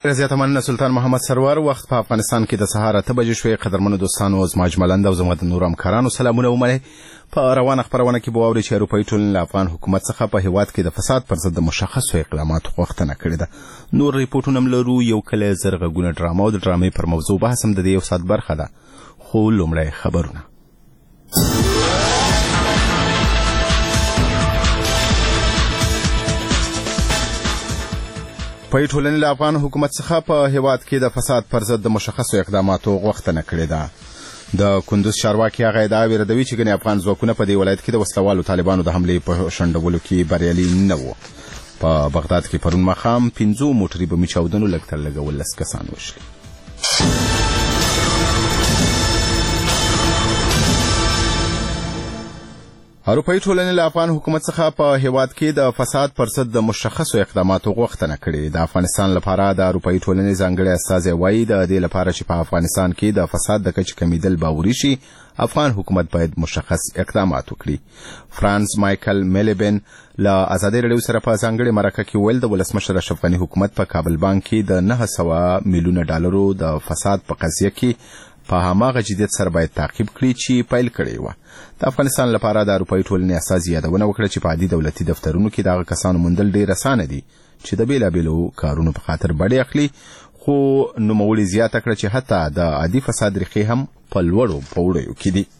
زیاته مننه سلطان محمد سرور. وخت په افغانستان کې د سهار 8 بجې شوې. قدرمنو دوستانو زما اجمالاً او زما د نور همکارانو سلامونه ومنئ. په روانه خبرونه کې به واورئ چې اروپایي ټولنې له افغان حکومت څخه په هیواد کې د فساد پر ضد د مشخصو اقداماتو غوښتنه کړې ده. نور ریپورټونه هم لرو. یو کله زرغونه ډرامه او د ډرامې پر موضوع بحث هم د دې یو ساعت برخه ده. خو لومړی خبرونه. په ټولنې له افغان حکومت څخه په هیواد کې د فساد پر ضد د مشخصو اقداماتو غوښتنه کړې ده. د کندوز چارواکي هغه ادعا وردوي چې ګڼې افغان ځواکونه په دې ولایت کې د وسلوالو طالبانو د حملې په شنډولو کې بریالي نه وو. په بغداد کې پرون ماښام 15 موټري بمي چاودنو لږ تر لږه 12 کسان وشلي. اروپایي ټولنې له افغان حکومت څخه په هیواد کې د فساد پر ضد د مشخصو اقداماتو غوښتنه کړې. د افغانستان لپاره د اروپایي ټولنې ځانګړی استازی وایي د دې لپاره چې په افغانستان کې د فساد د کچې کمیدل باوري شي، افغان حکومت باید مشخص اقدامات وکړي. فرانس مایکل میلیبن له ازادي رادیو سره په ځانګړي مرکه کې ویل د ولسمشر اشرف غني حکومت په کابل بانک کې د 900 میلیونه ډالرو د فساد په قضیه کې په هماغه جدیت سره باید تعقیب کړي چې پیل کړی و. د افغانستان لپاره د اروپایي ټولنې اساسي یادونه وکړه چې په عادي دولتي دفترونو کې دغه کسانو موندل ډېر اسانه دي چې د بیلابیلو کارونو په خاطر بډې اخلي، خو نوموړي زیاته کړه چې حتی د عادي فساد ریښې هم په لوړو پوړیو کې دي.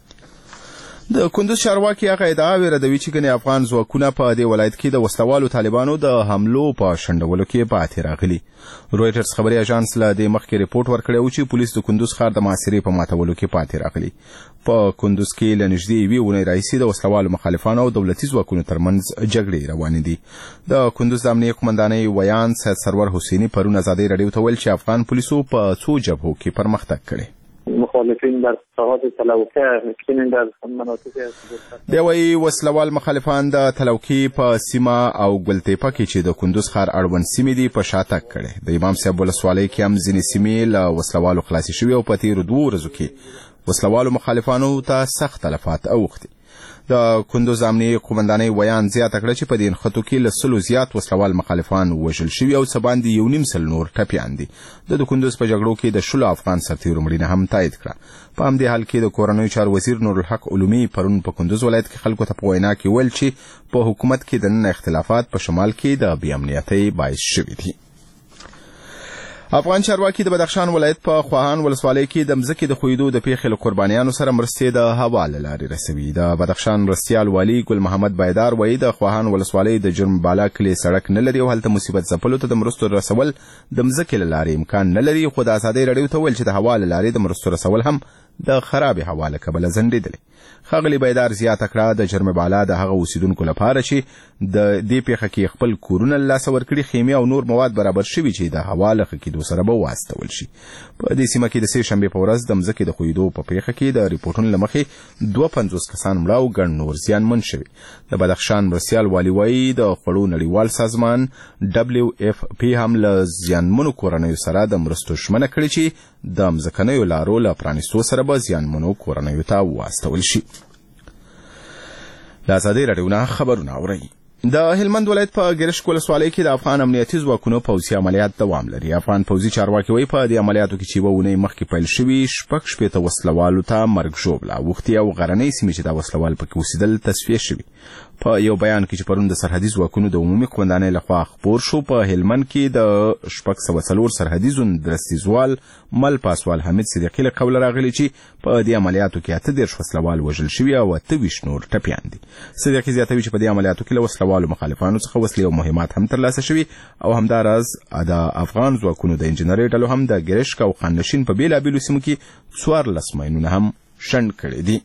د کندوز چارواکي هغه ادعا وردوي چې ګڼې افغان ځواکونه په دې ولایت کې د وسلوالو طالبانو د حملو په شنډولو کې پاتې راغلي. رویټرز خبري اژانس له دې مخکې ریپورټ ورکړی و چې پولیس د کندوز ښار د محاصرې په ماتولو کې پاتې راغلي. په کندوز کې له نږدې یوې اونۍ راهیسې د وسلوالو مخالفانو او دولتي ځواکونو ترمنځ جګړې روانې دي. د کندوز د امنیې قومندانۍ ویان سید سرور حسیني پرون ازادي رادیو ته ویل چې افغان پولیسو په څو جبهو کې پرمختګ کړی. مخالفین در ساحات تلوکه مکینین در مناطق دی وی وسلوال مخالفان د تلوکي په سیمه او ګلتیپه کې چې د کندوز ښار اړوند سیمې دي په شاتګ کړي. د امام صاحب ولسوالۍ کې هم ځینې سیمې له وسلوالو خلاصې شوې او په تیرو 2 ورځو کې وسلوالو مخالفانو ته سخت تلفات اوښتي. د کندوز امنیې قومندانۍ ویان زیاته کړه چې په دې نښتو کې له 100 زیات وسلوال مخالفان وژل شوي او څه باندې 1.5 نور ټپیان دي. د کندوز په جګړو کې د 16 افغان سرتیرو مړینه هم تایید کړه. په همدې حال کې د کورنیو چارو وزیر نورالحق علومي پرون په کندوز ولایت کې خلکو ته په وینا کې ویل چې په حکومت کې د نن اختلافات په شمال کې د بې امنیتۍ باعث شوي دي. افغان چارواکي د بدخشان ولایت په خواهان ولسوالۍ کې د مځکې د خویدو د پیښې له قربانیانو سره مرستې د هوا له لارې رسوي. د بدخشان مرستیال والي ګل محمد بایدار وایي د خواهان ولسوالۍ د جرم بالا کلي سړک نه لري او هلته مصیبت ځپلو ته د مرستو رسول د مځکې له لارې امکان نه لري، خو د ازادۍ رادیو ته ویل چې د هوا له لارې د مرستو رسول هم د خرابې هوا له کبله ځنډېدلی. ښاغلي بایدار زیاته کړه د جرم بالا د هغه اوسیدونکو لپاره چې د دې پیښه کې خپل کورونه له لاسه ورکړي خیمې او نور مواد برابر شوي چې د هوا له ښه کېدو سره به واستول شي. په دې سیمه کې د سې شنبې په ورځ د مځکې د خویدو په پیښه کې د ریپورټونو له مخې 52 کسان مړه او ګڼ نور زیانمن شوي. د بدخشان مرستیال والي وایي د خوړو نړیوال سازمان WFP هم له زیانمنو کورنیو سره د مرستو ژمنه کړې چې د مځکنیو لارو له پرانیستو سره به زیانمنو کورنیو ته واستول شي. د ازادۍ راډیو نه خبرونه اورئ. د هلمند ولایت په ګرشک ولسوالۍ کې د افغان امنیتي ځواکونو پوځي عملیات دوام لري. افغان پوځي چارواکي وایي په دې عملیاتو کې چې یوه اونۍ مخکې پیل شوي 6 وسلوالو ته مرګ ژوبله اوښتي او غرنۍ سیمې چې دا وسلوال پکې اوسېدل تصفیه شوي. په یو بیان کې چې پرون د سرحدي ځواکونو د عمومي قومندانۍ لخوا خپور شو، په هلمند کې د 604 سرحدي زون درستیزوال مل پاسوال حمید صدیقي له قوله راغلی چې په دې عملیاتو کې 18 وسلوال وژل شوي او 28 نور ټپیان دي. صدیقي زیاتوي چې په دې عملیاتو کې له وسلوالو مخالفانو څخه وسلې او مهمات هم ترلاسه شوي او همداراز د افغان ځواکونو د انجنیري ډلو هم د ګرشک او خانشین په بیلابیلو سیمو کې 14 ماینونه هم شنډ کړي دي.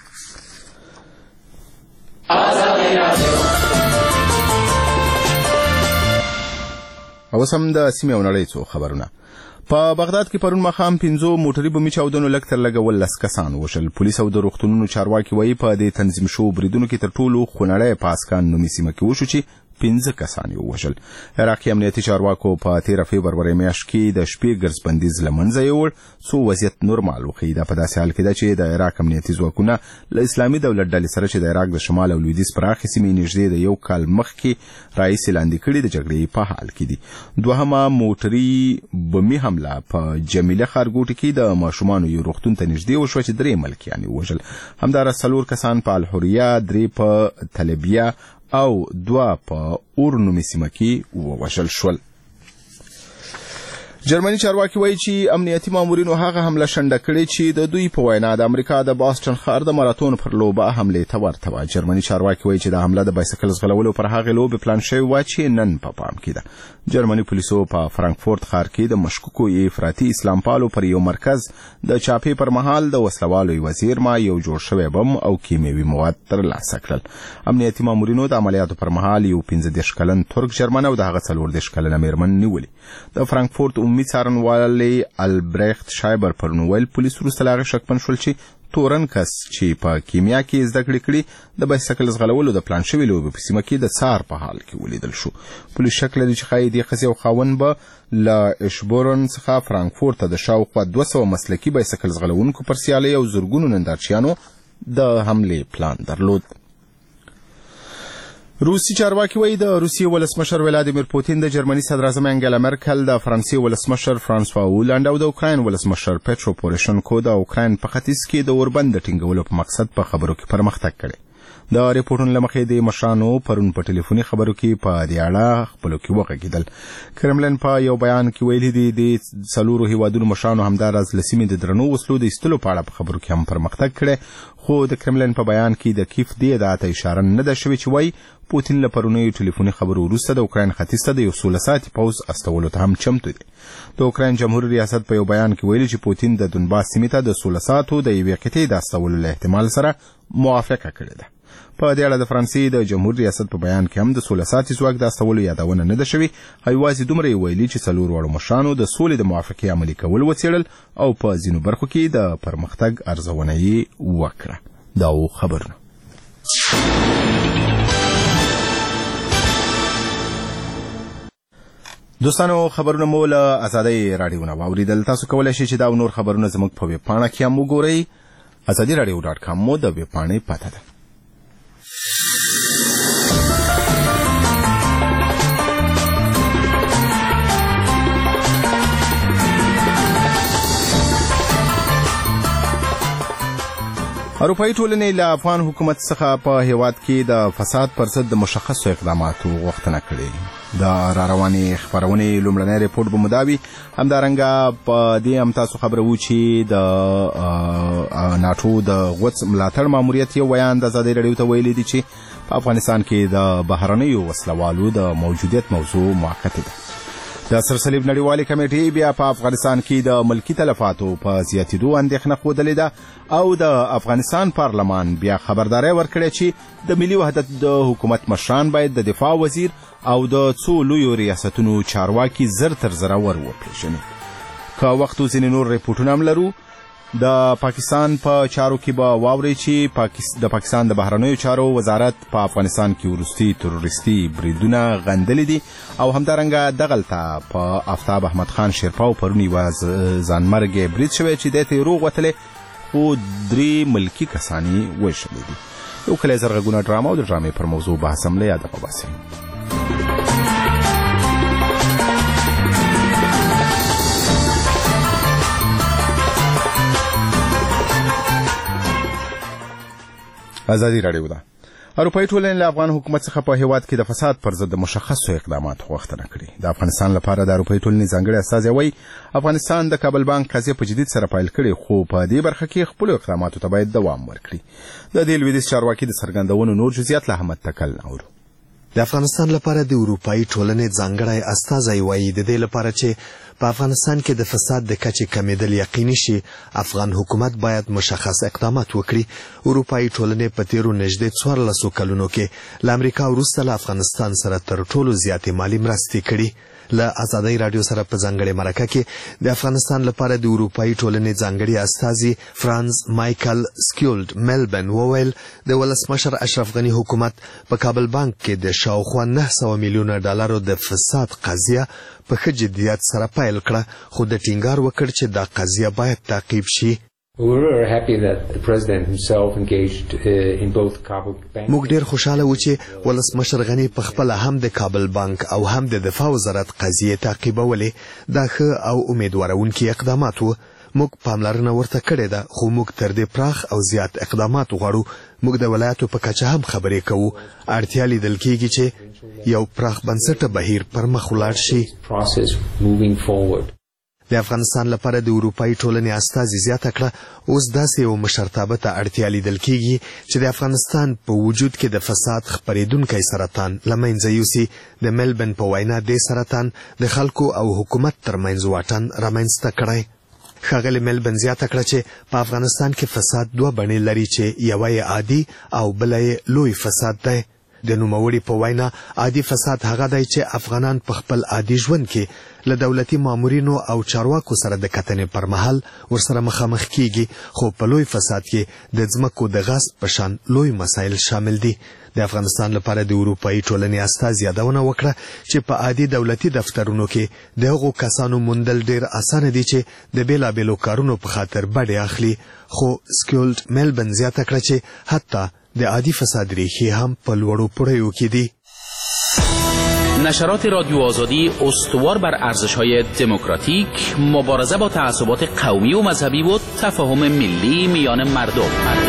اوس هم د سیمې او نړۍ څو خبرونه. په بغداد کې پرون ماښام 15 موټري بمي چاودنو لږ تر لږه 12 کسان وشل. پولیس او د روغتونونو چارواکي وایي په دې تنظیم شوو بریدونو کې تر ټولو خونړی پاسکان نومي سیمه کې وشو چې 15 کسان ووژل. عراقي امنیتي چارواکو په 13 فبروري میاشت کې د شپې ګرځبندیز له منځه یووړ څو وضعیت نورمال وښیي. دا په داسې حال کې ده چې د عراق امنیتي ځواکونه له اسلامي دولت ډلې سره چې د عراق د شمال او لویدیځ پراخې سیمې نږدې د یو کال مخکې راهیسې لاندې کړي د جګړې په حال کې دي. دوهمه موټري بمي حمله په جمیله ښارګوټي کې د ماشومانو یو روغتون ته نږدې وشوه چې 3 ملکیان ووژل. همداراز 4 کسان په الحریه، 3 په طلبیه او 2 په اورنومي سیمه کې ووژل شول. جرمني چارواکي وایي چې امنیتي مامورینو هغه حمله شنډه کړې چې د دوی په وینا د امریکا د باستون ښار د ماراتون پر لوبه حملې ته ورته وه. جرمني چارواکي وایي چې د حمله د بایسکل ځغلولو پر هغې لوبې پلان شوې وه چې نن په پام کې ده. جرمني پولیسو په فرانکفورت ښار کې د مشکوکو افراطي اسلام پالو پر یو مرکز د چاپې پر مهال د وسلوالو یوه زیرمه، یو جوړ شوی بم او کیمیاوي مواد ترلاسه کړل. امنیتي مامورینو د عملیاتو پر مهال یو 15 کلن ترک جرمن او د هغه 14 کلنه میرمن نیولې. د فرانکفورت عمومي څارنوالي البرېخت شایبر پر نوویل پولیس وروسته له هغې شکمن شول چې تورن کس چې په کیمیا کې زده کړې کړي د بایسکل ځغلولو د پلان شوې لوبې په سیمه کې د څار په حال کې ولیدل شو. پولیس شک لري چې ښایي دې ښځې او خاوند به له اشبورن څخه فرانکفورت ته د شاوخوا 200 مسلکي بایسکل ځغلونکو پر سیالۍ او زرګونو نندارچیانو د حملې پلان درلود. روسي چارواکي وایي د روسیې ولسمشر ولادیمیر پوتین د جرمني صدراعظم انګیلا مرکل، د فرانسې ولسمشر فرانسوا هولند او د اوکراین ولسمشر پیټرو پوروشنکو د اوکراین په ختیځ کې د اوربند د ټینګولو په مقصد په خبرو کې پرمختګ کړی. د ریپورټونو له مخې د مشرانو پرون په ټلیفوني خبرو کې په دې اړه خپلو کې وغږېدل. کرملن په یو بیان کې ویلي دي د 4 هیوادونو مشرانو همداراز له سیمې د درنو وسلو د ایستلو په اړه په خبرو کې هم پرمختګ کړی. خو د کرملن په بیان کې د کیف دې ادعا ته اشاره نه ده شوې چې وایي پوتین له پرونیو ټلیفوني خبرو وروسته د اوکراین ختیځ ته د یو 16 ساعتي پوځ استولو ته هم چمتو دی. د اوکراین جمهوري ریاست په یو بیان کې ویلي چې پوتین د دونباس سیمې ته د 16 ساعتو د یوې قطعې د استولو له احتمال سره موافقه کړې ده. په دې اړه د فرانسې د جمهوري ریاست په بیان کې هم د 16 ساعتي ځواک د استولو یادونه نه ده شوې. یوازې دومره یې ویلي چې 4 واړو مشرانو د سولې د موافقې عملي کول وڅېړل او په ځینو برخو کې د پرمختګ ارزونه یې وکړه. دا و خبرونه. دوستانو، خبرونه مو له ازادۍ راډیو نه واوریدل. تاسو کولی شئ چې دا نور خبرونه زموږ په ویب پاڼه کې هم وګورئ. azadiradio.com مو د ویب پاڼې پته ده. اروپایي ټولنې له افغان حکومت څخه په هیواد کې د فساد پر ضد د مشخصو اقداماتو غوښتنه کړې. د راروانې خپرونې لومړنی ریپورټ به مداوي. همدارنګه په دې هم تاسو خبره وو چې د ناټو د غوڅ ملاتړ ماموریت یو بیان د ازادۍ راډیو ته ویلي دي چې په افغانستان کې د بهرنیو وسلوالو د موجودیت موضوع موقته ده. د سرسلیب نړیوالې کمیټې بیا په افغانستان کې د ملکی تلفاتو په زیاتېدو اندېښنه ښودلې ده او د افغانستان پارلمان بیا خبرداری ورکړې چې د ملي وحدت د حکومت مشران باید د دفاع وزیر او د څو لویو ریاستونو چارواکي زر تر زره ور وپېژني. که وخت ځینې نور ریپورټونه هم لرو. د پاکستان په چارو کې به واورئ چې د پاکستان د بهرنیو چارو وزارت په افغانستان کې وروستي تروریستي بریدونه غندلي دي او همدارنګه دغلته په آفتاب احمد خان شیرپاو پرون یوه ځانمرګې برید شوی چې دی ته یې روغ وتلی خو 3 ملکي کسان یې وژلي دي. یو کلی زرغږونه ډرامه او د ډرامې پر موضوع بحث هم له یاده وباسئ. ازادي راډیو ده. اروپایي ټولنې له افغان حکومت څخه په هیواد کې د فساد پر ضد مشخصو اقداماتو غوښتنه کړې. د افغانستان لپاره د اروپایي ټولنې ځانګړی استازی وایي افغانستان د کابل بانک قضیه په جدید سره پیل کړې خو په دې برخه کې خپلو اقداماتو ته باید دوام ورکړي. د دې لویدیځ چارواکي د څرګندونو نور جزئیات له احمد تکل اورو. د افغانستان لپاره د اروپایي ټولنې ځانګړی استازی وایي د دې لپاره چې په افغانستان کې د فساد د کچې کمیدل یقیني شي افغان حکومت باید مشخص اقدامات وکړي. اروپایي ټولنې په تیرو نږدې 14 کلونو کې له امریکا وروسته له افغانستان سره تر ټولو زیاتې مالي مرستې کړي. له ازادۍ رادیو سره په ځانګړې مرکه کې د افغانستان لپاره د اروپאי ټولنې ځانګړي استازي فرانس مایکل سکیولډ ملبن وویل د ولسمشر اشرف غنی حکومت په کابل بانک کې د شاوخوا 900 میلیونه ډالرو د فساد قضیه په ښه جدیت سره پیل کړه، خو د ټینګار وکړ چې دا قضیه باید تعقیب شي. موږ ډیر خوشاله وو چې ولسمشر غنی په خپل هم د کابل بانک او هم د دفاع وزارت قضیه تعقیبولې. دا ښه او امیدوارونکي اقدامات وو. موږ پاملرنه ورته کړې ده، خو موږ تر دې پراخ او زیات اقدامات غواړو. موږ د ولایتو په کچه هم خبرې کوو. اړتیا لیدل کېږي چې یو پراخ بنسټه بهیر پر مخ ولاړ شي. د افغانستان لپاره د اروپאי ټولنې استازي زیاته کړه اوس داسې یو مشرتابه ته اړتیا لیدل کېږي چې د افغانستان په وجود کې د فساد خپرېدونکی سرطان له منځه یوسي. د ملبن په وینا دې سرطان د خلکو او حکومت ترمنځ واټن رامنځته کړی. ښاغلي ملبن زیاته کړه چې په افغانستان کې فساد دوه بڼې لري چې یوه یې عادي او بله یې لوی فساد دی. د نوموړي په وینا عادي فساد هغه دی چې افغانان په خپل عادي ژوند کې له دولتي مامورینو او چارواکو سره د کتنې پر مهال ورسره مخامخ کیږي، خو په لوی فساد کې د ځمکو د غصب په شان لوی مسایل شامل دي. د افغانستان لپاره د اروپאי ټولنې استازي یادونه وکړه چې په عادي دولتي دفترونو کې د هغو کسانو موندل ډیر اسانه دي چې د بیلابیلو کارونو په خاطر بډې اخلي، خو سکیولډ ملبن زیاته کړه چې حتی د عادي فساد ریښې هم په لوړو پوړیو کې دي. نشرات رادیو آزادی استوار بر ارزش‌های دموکراتیک، مبارزه با تعصبات قومی و مذهبی و تفاهم ملی میان مردم.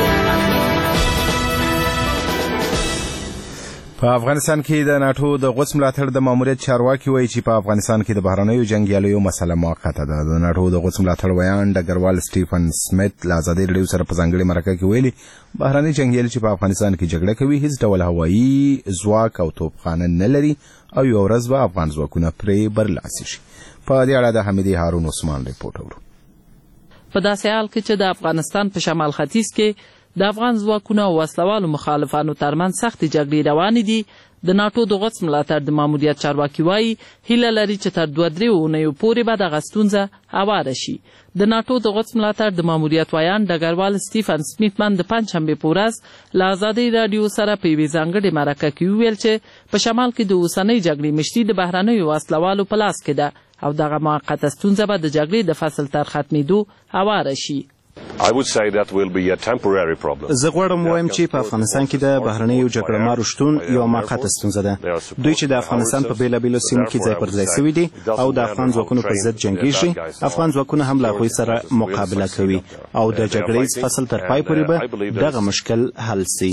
په افغانستان کې د ناتو د غوڅ ملاتړ د ماموریت چارواکي وایي چې په افغانستان کې د بهرنیو جنګیالیو مسله موقته ده. د ناتو د غوڅ ملاتړ ویان ډګروال سټیفن سمیت له ازادۍ رادیو سره په ځانګړې مرکه کې ویلي بهرني جنګیالي چې په افغانستان کې جګړه کوي هیڅ ډول هوایي ځواک او توپخانه نه لري او یو ورځ به افغان ځواکونه پرې برلاسي شي. په دې اړه د حمیدې هارون عثمان ریپورټ اورو. په داسې حال کې چې د افغانستان په شمال ختیځ کې د افغان ځواکونو او وسلوالو مخالفانو ترمنځ سختې جګړې روانې دي، د ناتو د غوڅ ملاتړ د ماموریت چارواکي وایي هیله لري چې تر 2-3 اونیو پورې به دغه ستونزه هواره شي. د ناتو د غوڅ ملاتړ د ماموریت ویان ډګروال سټیفن سمیتمن د پنجشنبې په ورځ له ازادۍ راډیو سره په یوې ځانګړې مرکه کې وویل چې په شمال کې د اوسنۍ جګړې مشري د بهرنیو وسلوالو په لاس کې ده او دغه موقته ستونزه به د جګړې د فصل تر ختمېدو هواره شي. زه غواړم ووایم چې په افغانستان کې د بهرنیو جګړهمارو شتون یوه موقته ستونزه ده. دوی چې د افغانستان په بیلابیلو سیمو کې ځای پر ځای سوي دي او د افغان ځواکونو پر ضد جنګیږي، افغان ځواکونه هم له هغوی سره مقابله کوي او د جګړیز فصل تر پای پورې به دغه مشکل حل سي.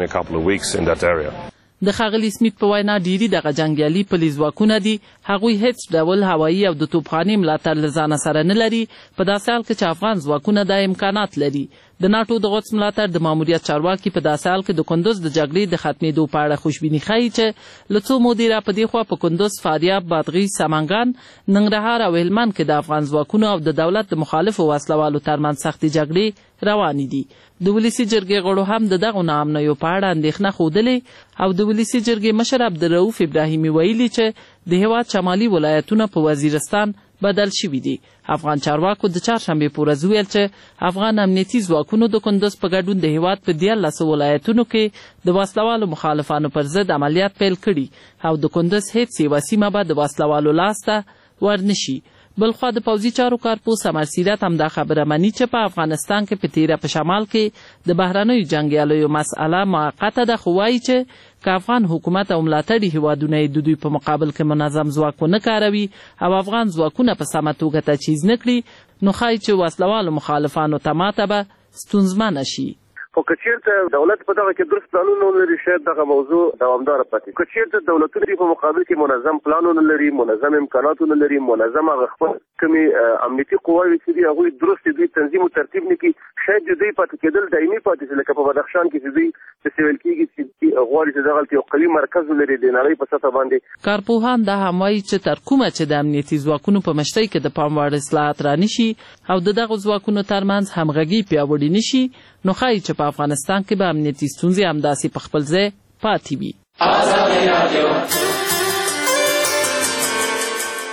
د ښاغلي سمیت په وینا ډیری دغه جنګیالي پلي ځواکونه دي، هغوی هیڅ ډول هوایي او د توپخانې ملاتړ له ځانه سره نه لري، په داسې حال کې چې افغان ځواکونه دا امکانات لري. د ناتو د غوڅ ملاتړ د ماموریت چارواکي په داسې حال کې د کندوز د جګړې د ختمېدو په اړه خوشبیني ښیي چې له څو مودې را په دې خوا په کندوز، فاریاب، بادغیس، سمنګان، ننګرهار او هلمند کې د افغان ځواکونو او د دولت د مخالفو وسلوالو ترمنځ سختې جګړې روانې دي. د ولسي جرګې غړو هم د دغو ناامنیو په اړه اندېښنه ښودلې او د ولسي جرګې مشر عبدالرؤف ابراهیمي ویلي چې د هېواد شمالي ولایتونه په وزیرستان بدل شوي دي. افغان چارواکو د چهارشنبې په ورځ ویل چې افغان امنیتي ځواکونو د کندوز په ګډون د هېواد په 14 ولایتونو کې د وسلوالو مخالفانو پر ضد عملیات پیل کړي او د کندوز هیڅ یوه سیمه به د وسلوالو لاس ته ورنشي. بلخوا د پوځي چارو کارپوس امر سیرت هم دا خبره مني چې په افغانستان کې په تیره په شمال کې د بهرنیو جنګیالیو مسئله موقته ده، خو وایي چې که افغان حکومت او ملاتړي هیوادونه یې د دوی په مقابل کې منظم ځواک ونه کاروي او افغان ځواکونه په سمه توګه تجهیز نه کړي، نو ښایي چې وسلوالو مخالفانو ته ماته به ستونزمنه شي. خو که چېرته دولت په دغه کې درست پلانونه ولري شاید دغه موضوع دوامداره پاتې. که چېرته دولتونه په مقابل کې منظم پلانونه لري، منظم امکاناتونه لري، منظم هغه خپل کومې امنیتي قواوې چې دي هغوی درست دوی تنظیم او ترتیب نه کړي، شاید د دوی پاتې کېدل دایمي پاتې شي. لکه په بدخشان کې چې دوی داسې ویل کېږي چې غواړي چې دغلته یو قوي مرکز ولري د نړۍ په سطحه باندې. کارپوهان دا هم وایي چې تر کومه چې د امنیتي ځواکونو په مشرۍ کې د پام وړ اصلاحات رانشي او د دغو ځواکونو ترمنځ همغږي پیاوړې نشي، نو ښایي چې په افغانستان کې به امنیتي ستونزې همداسې په خپل ځای پاتې وي.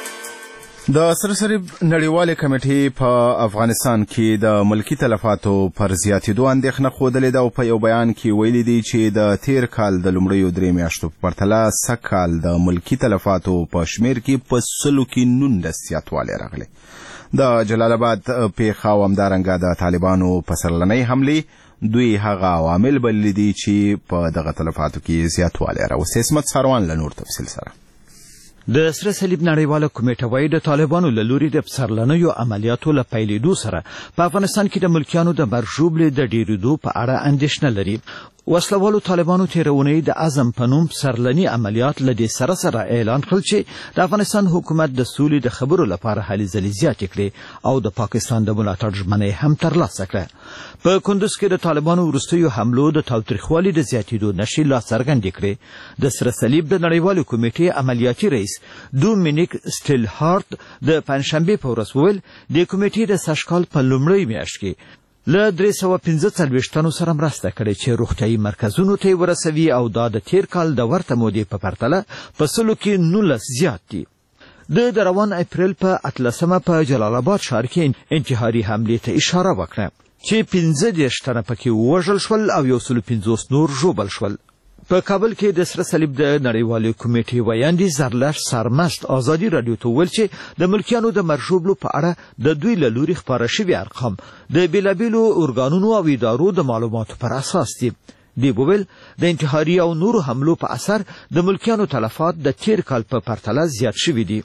د سرسری نړیوالې کمیټې په افغانستان کې د ملکی تلفاتو پر زیاتېدو اندېښنه ښودلې ده او په یو بیان کې ویلي دي چې د تیر کال د لومړیو 3 میاشتو په پرتله سږکال د ملکی تلفاتو په شمیر کې په 19 زیاتوالی راغلی. د جلال آباد پیښه او همدارنګه د طالبانو پسرلنۍ حملې دوی هغه عوامل بللي دي چې په دغه تلفاتو کې زیاتوالی راوستی. عصمت ساروان له نور تفصیل سره. د سره صلیب نړیواله کمیټه وايي د طالبانو له لوري د پسرلنیو عملیاتو له پیلېدو سره په افغانستان کې د ملکیانو د مرژوبلې د ډېرېدو په اړه اندېښنه لري. وسلوالو طالبانو تیرونی د اعظم په نوم پسرلني عملیات له دې سره سره اعلان کړل چې د افغانستان حکومت د سولې د خبرو لپاره هلې ځلې زیاتې کړې او د پاکستان د ملاتړ ژمنه هم ترلاسه کړه. په کندوز کې د طالبانو وروستیو حملو د تاوتریخوالي د زیاتېدو نښې لا څرګندې کړې. د سره صلیب د نړیوالې کمیټې عملیاتي رئیس دومینیک سټیلهارت د پنجشنبې په ورځ وویل د کمیټې د سږکال په لومړۍ میاشت کې له 345 تنو سره مرسته کړې چې روغتیايي مرکزونو ته ورسوي او دا د تیر کال د ورته مودې په پرتله په 100 کې 19 زیات دي. د روان اپریل په 18 په جلال آباد ښار کې انتحاري حملې ته اشاره وکړه چې 15 تنه پکې ووژل شول او 150 نور ژوبل شول. په کابل کې د سره صلیب د نړیوالې کمیټې ویاندې زرلښ سرمست ازادي راډیو ته وویل چې د ملکیانو د مرژوبلو په اړه د دوی له لوري خپاره شوي ارقام د بېلابېلو ارګانونو او ادارو د معلوماتو پر اساس دي. دی وویل د انتحاري او نورو حملو په اثر د ملکیانو تلفات د تیر کال په پرتله زیات شوي دي.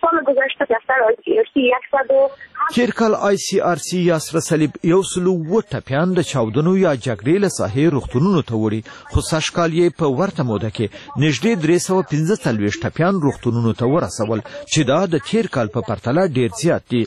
تیر کال ICRC یا سره صلیب 107 ټپیان د چاودنو یا جګړې له ساحې روغتونونو ته وړي خو سږکال یې په ورته موده کې نږدې 345 ټپیان روغتونونو ته ورسول چې دا د تیر کال په پرتله ډیر زیات دي.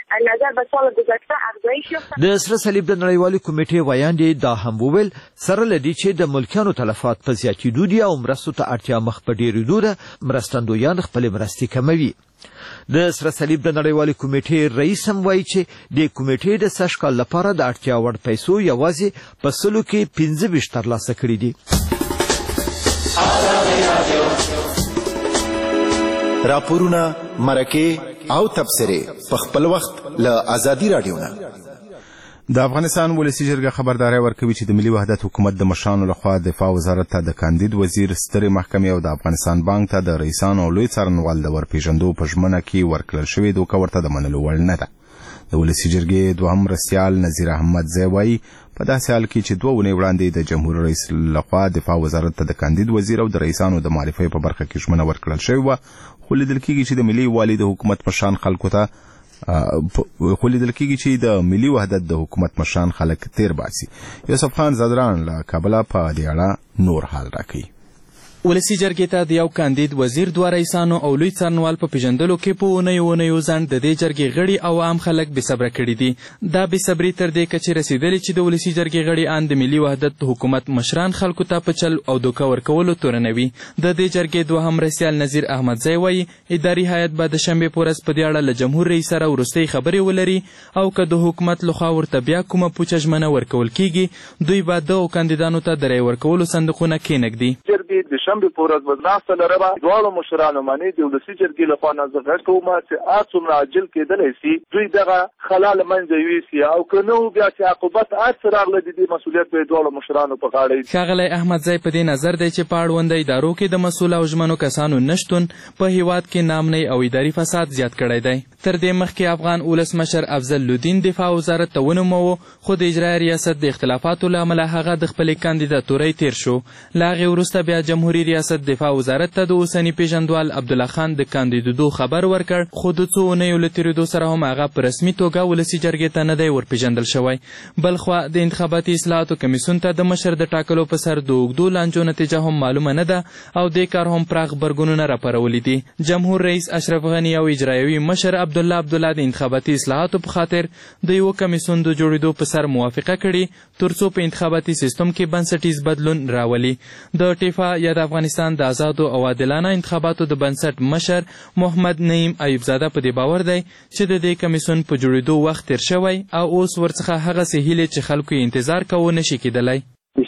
د سره صلیب د نړیوالې کمیټې ویاندې دا هم وویل سره له دې چې د ملکیانو تلفات په زیاتېدو دي او مرستو ته اړتیا مخ په ډېرېدو ده مرستندویان خپلې مرستې کموي. د سره صلیب د نړیوالې کمیټې رئیس هم وایي چې د کمیټې د سږکال لپاره د اړتیا وړ پیسو یوازې په 100 کې 15 ترلاسه کړي دي. راپورونه مرکې او تبصرې په خپل وخت له ازادي راډیو نه. د افغانستان ولسی جرګه خبرداري ورکوي چې د ملي وحدت حکومت د مشرانو لخوا دفاع وزارت ته د کاندید وزیر سترې محکمې او د افغانستان بانک ته د رئیسانو او لوی څارنوال د ورپېژندو په ژمنه کې ورکړل شوې دوکه ورته د منلو وړ نه ده. د ولسی جرګې دوهم مرستیال نذیر احمد زی وایي په داسې حال کې چې 2 اونۍ وړاندې د جمهور رئیس لخوا دفاع وزارت ته د کاندید وزیر او د رئیسانو د معرفۍ په برخه کې ژمنه ورکړل شوې وه خو لیدل کېږي چې د ملي والي د حکومت مشران خلکو ته د ملي وحدت د حکومت مشران خلک تیر باسي. یوسف خان زدران له کابل په دې اړه نور حال راکوي. ولسی جرګې ته د یو کاندید وزیر 2 رئیسانو او لوی څارنوال په پیژندلو کې په اونیو ځنډ د دې جرګې غړي او عام خلک بېصبره کړي دي. دا بېصبري تر دې کچې رسېدلې چې د ولسی جرګې غړي ان د ملي وحدت حکومت مشران خلکو ته په چل او دوکه ورکولو تورنوي. د دې جرګې دوهم مرستیال نذیر احمد زی وایي اداري هیئت به د شنبې په ورځ په دې اړه له جمهور رئیس سره وروستۍ خبرې ولري او که د حکومت لخوا ورته بیا کومه پوچه ژمنه ورکول کېږي دوی به دغو کاندیدانو ته د رایې ورکولو صندوقونه کښېنږدي. د شنبې په ورځ به ناسته لرمه دواړو مشرانو باندې د ولسي جرګې لخوا نه زه غږ کوم چې هر څومره عاجل کېدلی سي دوی دغه خلا له منځه یوسي او که نه و بیا چې عقوبت هر څه راغله د دې مسؤلیت به یې دواړو مشرانو په غاړه وي. ښاغلی احمد زی په دې نظر دی چې په اړونده ادارو کې د مسؤل او ژمنو کسانو نشتون په هیواد کې نامنۍ او اداري فساد زیات کړی دی. تر دې مخکې افغان ولسمشر افضل الدین دفاع وزارت ته ونوموه خو د اجرایه ریاست د اختلافاتو له امله هغه د خپلې کاندیداتورۍ تیر شو. له هغې وروسته بیا جمهوري ریاست دفاع وزارت ته د اوسني پیژندوال عبدالله خان د کاندیدېدو خبر ورکړ خو د 2 اونیو له تېرېدو سره هم هغه په رسمي توګه ولسي جرګې ته نه دی ورپېژندل شوی. بل خوا د انتخاباتي اصلاحاتو کمیسیون ته د مشر د ټاکلو په سر د اوږدو لانجو نتیجه هم معلومه نه ده او دې کار هم پراخ غبرګونونه راپارولي دي. جمهور رئیس اشرف غني او اجرایوي مشر عبدالله عبدالله د انتخاباتي اصلاحاتو په خاطر د یوه کمیسیون د جوړېدو په سر موافقه کړې تر څو په انتخاباتي سیستم کې بنسټیز بدلون راولي. د ټیفا یا د افغانستان د آزادو او عادلانه انتخاباتو د بنسټ مشر محمد نعیم ایوبزاده په دې باور دی چې د دې کمیسیون په جوړېدو وخت تیر شوی او اوس ورڅخه هغسې هیلې چې خلکو یې انتظار کوو نشي کېدلی.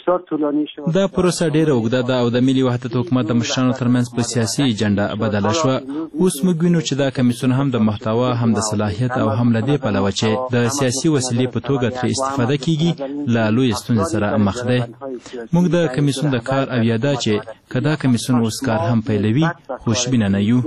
دا پروسه ډیره اوږده ده او د ملي وحدت حکومت د مشرانو ترمنځ په سیاسي ایجنډا بدله شوه. اوس موږ وینو چې دا کمیسیون هم د محتوا هم د صلاحیت او هم له دې پلوه چې د سیاسي وسیلې په توګه ترې استفاده کیږي له لوی ستونزې سره مخ دی. موږ د کمیسیون د کار او یاده چې که دا کمیسیون اوس کار هم پیلوي خوشبینه نه یو.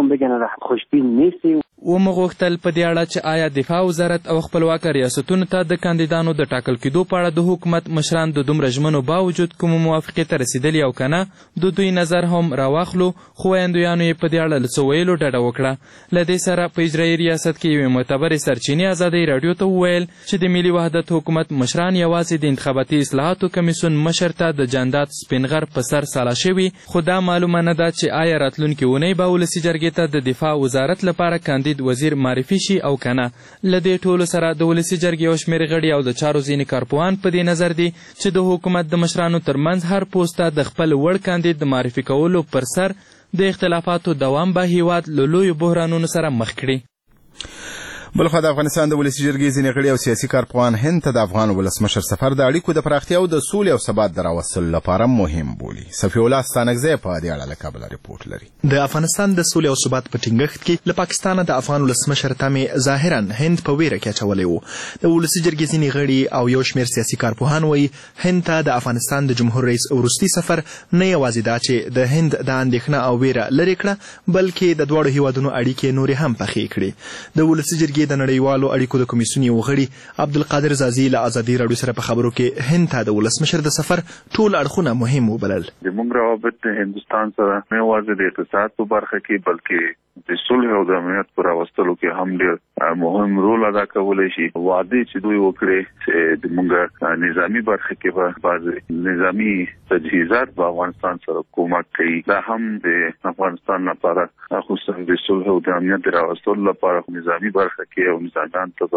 ومغوښتل په دې اړه چې آیا دفاع وزارت او خپلواکه ریاستونو ته د کاندیدانو د ټاکل کېدو په اړه د حکومت مشران د دومره ژمنو باوجود کومه موافقې ته رسېدلي او که نه د دوی نظر هم راواخلو. خو ویاندویانو یې په دې اړه له څه ویلو ډډه وکړه. له دې سره په اجرایي ریاست کې یوې معتبرې سرچینې ازادۍ راډیو ته وویل چې د ملي وحدت حکومت مشران یوازې د انتخاباتي اصلاحاتو کمیسیون مشر ته د جانداد سپینغر په سر سالا شوي. خو دا معلومه نه ده چې آیا راتلونکې اونۍ به ولسي جرګې ته د دفاع وزارت لپاره کاندید وزیر معرفي شي او که نه. له دې ټولو سره د ولسي جرګې یو شمېر غړي او د چارو ځینې کارپوهان په دې نظر دي چې د حکومت د مشرانو ترمنځ هر پوسټ ته د خپل وړ کاندید د معرفي کولو پر سر د اختلافاتو دوام به هیواد له لویو بحرانونو سره مخ کړي. بلخوا د افغانستان د ولسي جرګې ځینې غړي او سیاسي کارپوهان هند ته د افغان ولسمشر سفر د اړیکو د پراختیا او د سولې او ثبات د راوستلو لپاره مهم بولي. صفي الله ستانکزی په دې اړه له کابله ریپورټ لري. د افغانستان د سولې او ثبات په ټینګښت کې له پاکستانه د افغان ولسمشر تمې ظاهرا هند په ویره کې اچولی و. د ولسي جرګې ځینې غړي او یو شمېر سیاسي کارپوهان وایي هند ته د افغانستان د جمهور رئیس وروستي سفر نه یوازې دا چې د هند د اندېښنه او ویره لرې کړه بلکې د دواړو هیوادونو اړیکې نورې هم پخې کړې. د ولسي جرګې د نړیوالو اړیکو د کمیسیون یو غړي عبدالقادر زازي له ازادي راډیو سره په خبرو کې هند ته د ولسمشر د سفر ټول اړخونه مهم وبلل. زموږ روابط د هندوستان سره نه یوازې د اقتصاد په برخه کې بلکې د صلح او د امنیت پر راوستلو کې هم ډېر مهم رول ادا کولی شي. وعدې چې دوی وکړې چې د موږ نظامي برخه کې به بعضې نظامي تجهیزات په افغانستان سره کومک کوي دا هم د افغانستان لپاره خصوصا د صلح او د امنیت د راوستلو لپاره نظامي برخه کې او نظامیان ته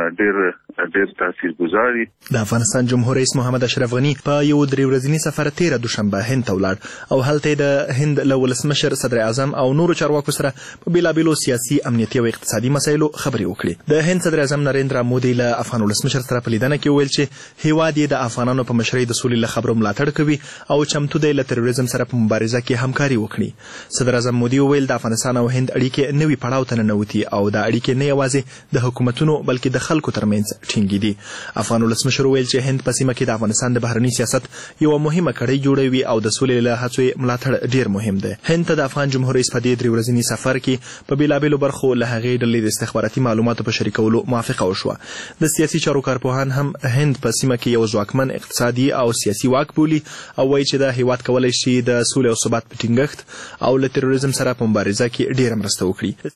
ډېر تاثیرګذار دي. د افغانستان جمهور رئیس محمد اشرف غني په یو 3 ورځني سفر 13 دوشنبه هند ته ولاړ او هلته د هند له ولسمشر صدر اعظم او نورو چارواکو سره په بیلابیلو سیاسي امنیتي او اقتصادي مسایلو خبرې وکړي. د هند صدر اعظم نریندرا مودي له افغان ولسمشر سره په لیدنه کې وویل چې هیواد یې د افغانانو په مشرۍ د سولې له خبرو ملاتړ کوي او چمتو دی له تروریزم سره په مبارزه کې همکاري وکړي. صدر اعظم مودي وویل د افغانستان او هند اړیکې نوي پړاو ته ننوتي او دا اړیکې نه یوازې د حکومتونو بلکې د خلکو ترمنځ ټینګې دي. افغان ولسمشر وویل چې هند په سیمه کې د افغانستان د بهرني سیاست یوه مهمه کړۍ جوړوي او د سولې له هڅو ملاتړ ډېر مهم دی. هند ته د افغان جمهور رئیس په دې 3 ورځني سفر کې په بیلابیلو برخو له هغې ډلې د استخباراتي معلوماتو په شریکولو موافقه وشوه. د سیاسي چارو کارپوهان هم هند په سیمه کې یو ځواکمن اقتصادي او سیاسي واک بولي او وایي چې دا هیواد کولی شي د سولې او ثبات په ټینګښت او له تروریزم سره په مبارزه کې ډېره مرسته وکړي.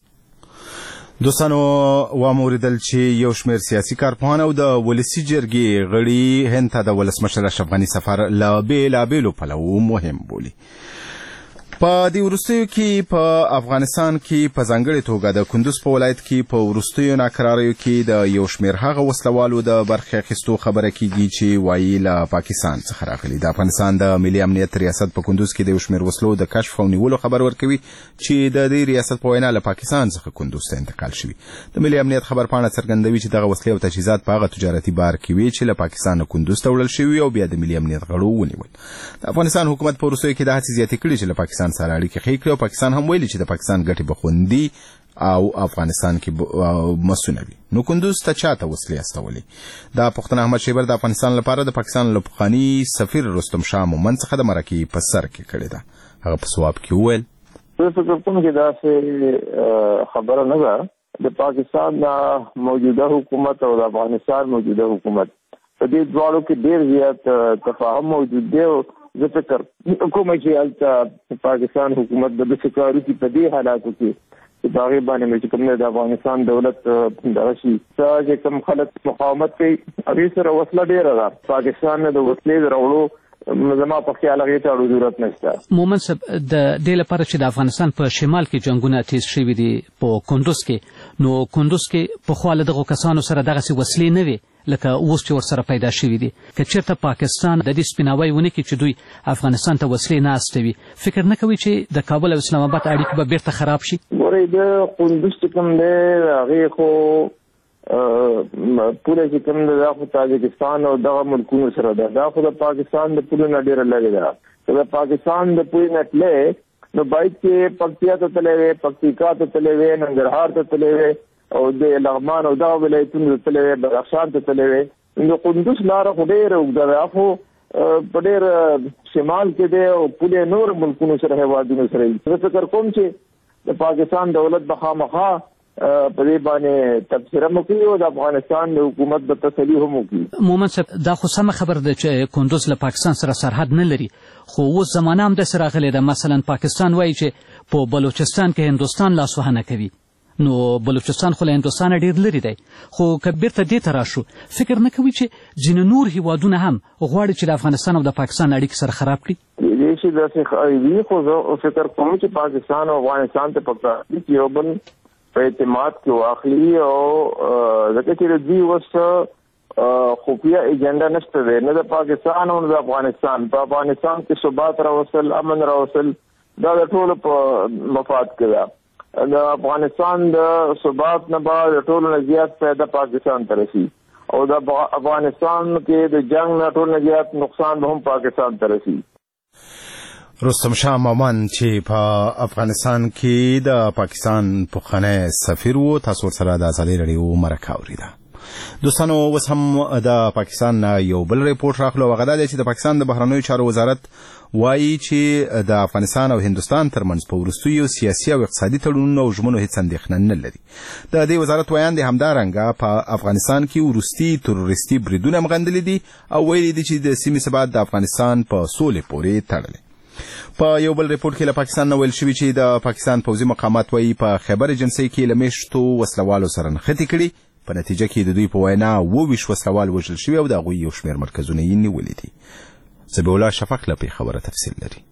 دوستانو واوریدل چې یو شمېر سیاسي کارپوهان او د ولسي جرګې غړي هند ته د ولسمشر اشرف غني سفر له بیلابیلو پلوو مهم بولي. په دې وروستیو کې په افغانستان کې په ځانګړې توګه د کندوز په ولایت کې په وروستیو ناکراریو کې د یو شمېر هغه وسلوالو د برخې اخیستو خبره کېږي چې وایي له پاکستان څخه راغلي. د افغانستان د ملي امنیت ریاست په کندوز کې د یو شمېر وسلو د کشف او نیولو خبر ورکوي چې د دې ریاست په وینا له پاکستان څخه کندوز ته انتقال شوي. د ملي امنیت خبرپاڼه څرګندوي چې دغه وسلې او تجهیزات په هغه تجارتي بار کې وي چې له پاکستان کندوز ته وړل شوي او بیا د ملي امنیت غړو ونیول. د افغانستان حکومت په وروستیو کې دا هڅې زیاتې کړي چې له پاکستان سره اړیکې ښې کړي او پاکستان هم ویلي چې د پاکستان ګټې به خوندي او افغانستان کې مسونه وي. نو کندوز ته چاته وسلې استولې؟ دا پوښتنه احمد شیبر د افغانستان لپاره د پاکستان له پخواني سفیر رستم شاه مومند څخه د مرکې په سر کې کړې ده. هغه په ځواب کې وویل زه فکر کوم چې داسې خبره نه ده. د پاکستان موجوده حکومت او د افغانستان موجوده حکومت په دې دواړو کې ډېر زیات تفاهم موجود دی. زه فکر کوم چې هلته پاکستان حکومت د داسې کارو کې په دې حالاتو کې چې په هغې باندې چې کوم د افغانستان دولت دغه شي چې کوم خلک مقاومت کوي هغې سره وسله ډېره ده. پاکستان نه د وسلې د راوړو زما په خیال هغې ته ضرورت نشته. مومن صاحب د دې لپاره چې د افغانستان په شمال کې جنګونه تیز شوي دي په کندوز کې، نو کندوز کې پخوا له دغو کسانو سره دغسې وسلې نه وي لکه اوس چې ورسره پیدا شوي دي. که چېرته پاکستان د دې سپیناوی ونه کړي چې دوی افغانستان ته وسلې نه استوي، فکر نه کوي چې د کابل او اسلام آباد اړیکې به بیرته خراب شي؟ ګورئ د کندوز چې کوم دی هغې خو پوله چې کوم ده دا خو تاجکستان او دغه ملکونو سره ده، دا خو د پاکستان د پولو نه ډېره لرې ده. که د پاکستان د پولې نه تلې نو باید چې پکتیا ته تللی وې، پکتیکا ته تللی وې، ننګرهار ته تللی وې او د لغمان او دغه ولایتونو ته تللی وې، بدخشان ته تللی وې. د قندوز لاره خو ډېره اوږده ده، خو په ډېر شمال کې دی او پولې نور ملکونو سره هېوادونو سره وي. زه فکر کوم چې د پاکستان دولت به خامخا په دې باندې تبصره وکړي او د افغانستان د حکومت به تسلي هم وکړي. مومن صاحب دا خو سمه خبره ده چې کندوز له پاکستان سره سرحد نه لري، خو اوس زمانه هم داسې راغلې ده مثلا پاکستان وایي چې په بلوچستان کې هندوستان لاسوهنه کوي، نو بلوچستان خو له هندوستانه ډېر لرې دی. خو که بیرته دې ته راشو فکر نه کوي چې ځینې نور هیوادونه هم غواړي چې د افغانستان او د پاکستان اړیکې سره خراب کړي؟ کېدای شي داسې وي، خو زه فکر کوم چې پاکستان او افغانستان ته پکار دي چې یو بل په اعتماد کې واخلي او ځکه چې د دوی اوس خفیه ایجنډا نشته دی، نه د پاکستان او نه د افغانستان. په افغانستان کې ثبات راوستل، امن راوستل دا د ټولو په مفاد کې ده. د افغانستان د ثبات نه بعد د ټولو نه زیات فایده پاکستان ته رسي او د افغانستان کې د جنگ نه ټولو نه زیات نقصان به هم پاکستان ته رسي. رستم شاه مومن چې په افغانستان کې د پاکستان پخوانی سفیر و، تاسو سره د ازادي راډیو مرکه اوریده. دوستانو اوس هم د پاکستان یو بل ریپورت راغلو، هغه دا دی چې د پاکستان د بهرنیو چارو وزارت وایي چې د افغانستان او هندوستان ترمنځ په وروستیو سیاسي او اقتصادي تړونونو او ژمنو هیڅ اندېښنه نه لري. د دې وزارت ویاند همدارنګه په افغانستان کې وروستي تروریستي بریدونه مغندلي دي او ویلي دي چې د سیمې ثبات د افغانستان په سولې پورې تړلی. په یو بل ریپورت کې له پاکستان نه ویل شوي چې د پاکستان پوځي مقامات وایي په خیبر ایجنسۍ کې له میاشتو وسلوالو سره نښتې کړي، په نتیجه کې د دوی په وینا 28 وسلوال وژل شوي او د هغوی یو شمېر مرکزونه یې نیولي دي. ذبیح الله شفق له خبره تفصیل لري.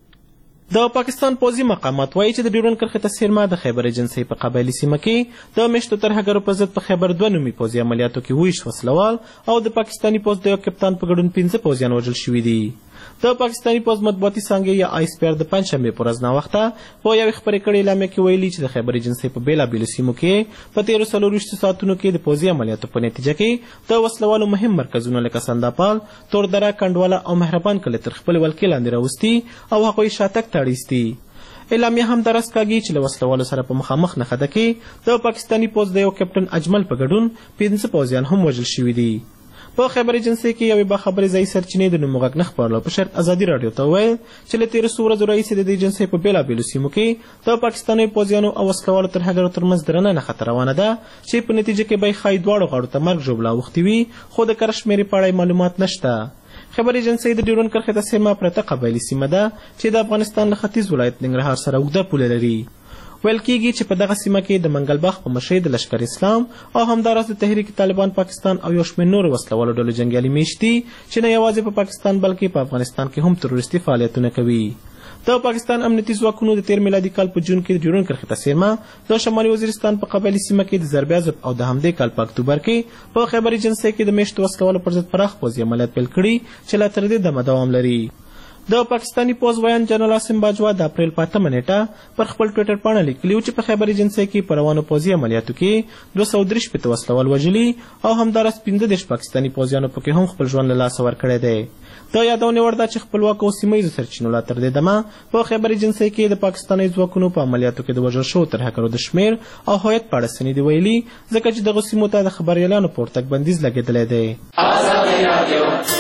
د پاکستان پوځي مقامات وایي چې د ډیورنډ کرښې ته څیرمه د خیبر ایجنسۍ په قبایلي سیمه کې د میاشتو ترهګرو په ضد په خیبر 2 نومي پوځي عملیاتو کې 28 وسلوال او د پاکستاني پوځ د یو کپتان په ګډون 15 پوځیان وژل شوي دي. د پاکستاني پوځ مطبوعاتي څانګې یا آی سپی آر د پنجشنبې په ورځ ناوخته په یوې خپرې کړې اعلامیه کې ویلي چې د خیبر ایجنسۍ په بېلابېلو سیمو کې په تېرو 24 ساعتونو کې د پوځي عملیاتو په نتیجه کې د وسلوالو مهم مرکزونه لکه سنداپال، توردره، کنډواله او مهربان کلي تر خپل ولکې لاندې راوستي او هغوی شاتګ ته اړیستي. اعلامیه هم درس کاږي چې له وسلوالو سره په مخامخ نښته کې د پاکستاني پوځ د یو کپټن اجمل په ګډون 15 پوځیان هم وژل شوي دي. په خیبر ایجنسۍ کې یوې باخبرې ځایي سرچینې د نوم غږ نه خپرولو په شرط ازادي راډیو ته وویل چې له 13 ورځو راهیسې د دې ایجنسۍ په بېلابېلو سیمو کې د پاکستاني پوځیانو او وسلوالو ترهګرو ترمنځ درنه نښته روانه ده چې په نتیجه کې به یې ښایي دواړو غاړو ته مرګ ژوبله اوښتې وي، خو د کره شمېرې په اړه معلومات نشته. خیبر ایجنسۍ د ډیورنډ کرښې ته څیرمه پرته قبایلي سیمه ده چې د افغانستان له ختیځ ولایت ننګرهار سره اوږده پوله لري. ویل کېږي چې په دغه سیمه کې د منګلباغ په مشرۍ د لشکر اسلام او همداراز د تحریک طالبان پاکستان او یو شمېر نورو وسلوالو ډلو جنګیالي میشت دي چې نه یوازې په پاکستان بلکې په افغانستان کې هم تروریستي فعالیتونه کوي. د پاکستان امنیتي ځواکونو د تیر میلادي کال په جون کې د ډیورنډ کرښې ته څیرمه د شمالي وزیرستان په قبایلي سیمه کې د ضرب عضب او د همدې کال په اکتوبر کې په خیبر ایجنسۍ کې د میشتو وسلوالو پر ضد پراخ پوځي عملیات پیل کړي چې لا تر دې دمه دوام لري. د پاکستاني پوځ ویاند جنرال عاصم باجوا د اپریل په 8 نیټه پر خپل ټویټر پاڼه لیکلي چې په خیبر ایجنسۍ کې په روانو پوځي عملیاتو کې 263 وسلوال وژلي او همداراز 15 پاکستاني پوځیانو پکې هم خپل ژوند له لاسه ورکړی دی. د یادونې وړ ده چې خپلواکو او سیمه ییزو سرچینو لا تر دې دمه په خیبر ایجنسۍ کې د پاکستاني ځواکونو په عملیاتو کې د وژل شوو ترهګرو د شمېر او هویت په اړه څه نه دي ویلي، ځکه چې دغو سیمو ته د خبریالانو په ورتګ بندیز لګېدلی دی.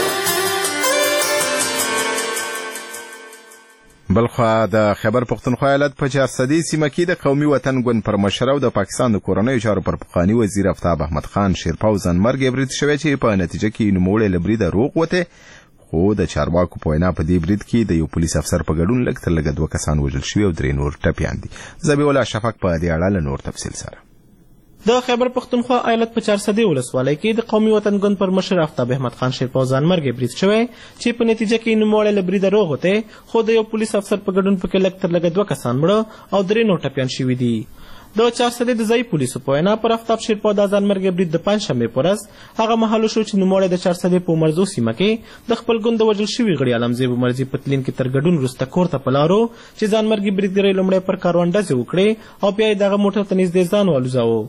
بلخوا د خیبر پښتونخوا ایالت په 400 سیمه کې د قومي وطن ګوند پر مشر او د پاکستان د کورنیو چارو پر پخواني وزیر آفتاب احمد خان شیرپاو ځانمرګي برید شوی چې په نتیجه کې نوموړی له بریده روغ وته، خو د چارواکو په وینا په دې برید کې د یو پولیس افسر په ګډون لږ تر لږه 2 کسان وژل شوي او 3 نور ټپیان دي. ذبیح الله شفق په دې اړه له نور تفصیل سره. د خیبر پښتونخوا ایالت په 400 ولسوالۍ کې د قومي وطن ګوند پر مشر آفتاب احمد خان شیرپاو ځانمرګي برید شوی چې په نتیجه کې نوموړی له بریده روغ وته، خو د یو پولیس افسر په ګډون پکې لږ تر لږه 2 کسان مړه او 3 نور ټپیان شوي دي. د 400 د ځایي پولیسو په وینا پر آفتاب شیرپاو د ځانمرګي برید د پنجشنبې په ورځ هغه مهال شو چې نوموړی د 400 په مرزو سیمه کې د خپل ګوند د وژل شوي غړي عالمزیب عمرزي په تلین کې تر ګډون وروسته کور ته په لارو چې ځانمرګي بریدګرۍ لومړی پر کاروان ډزې وکړې او بیا یې دغه موټر ته نږدې ځان والوځاوه.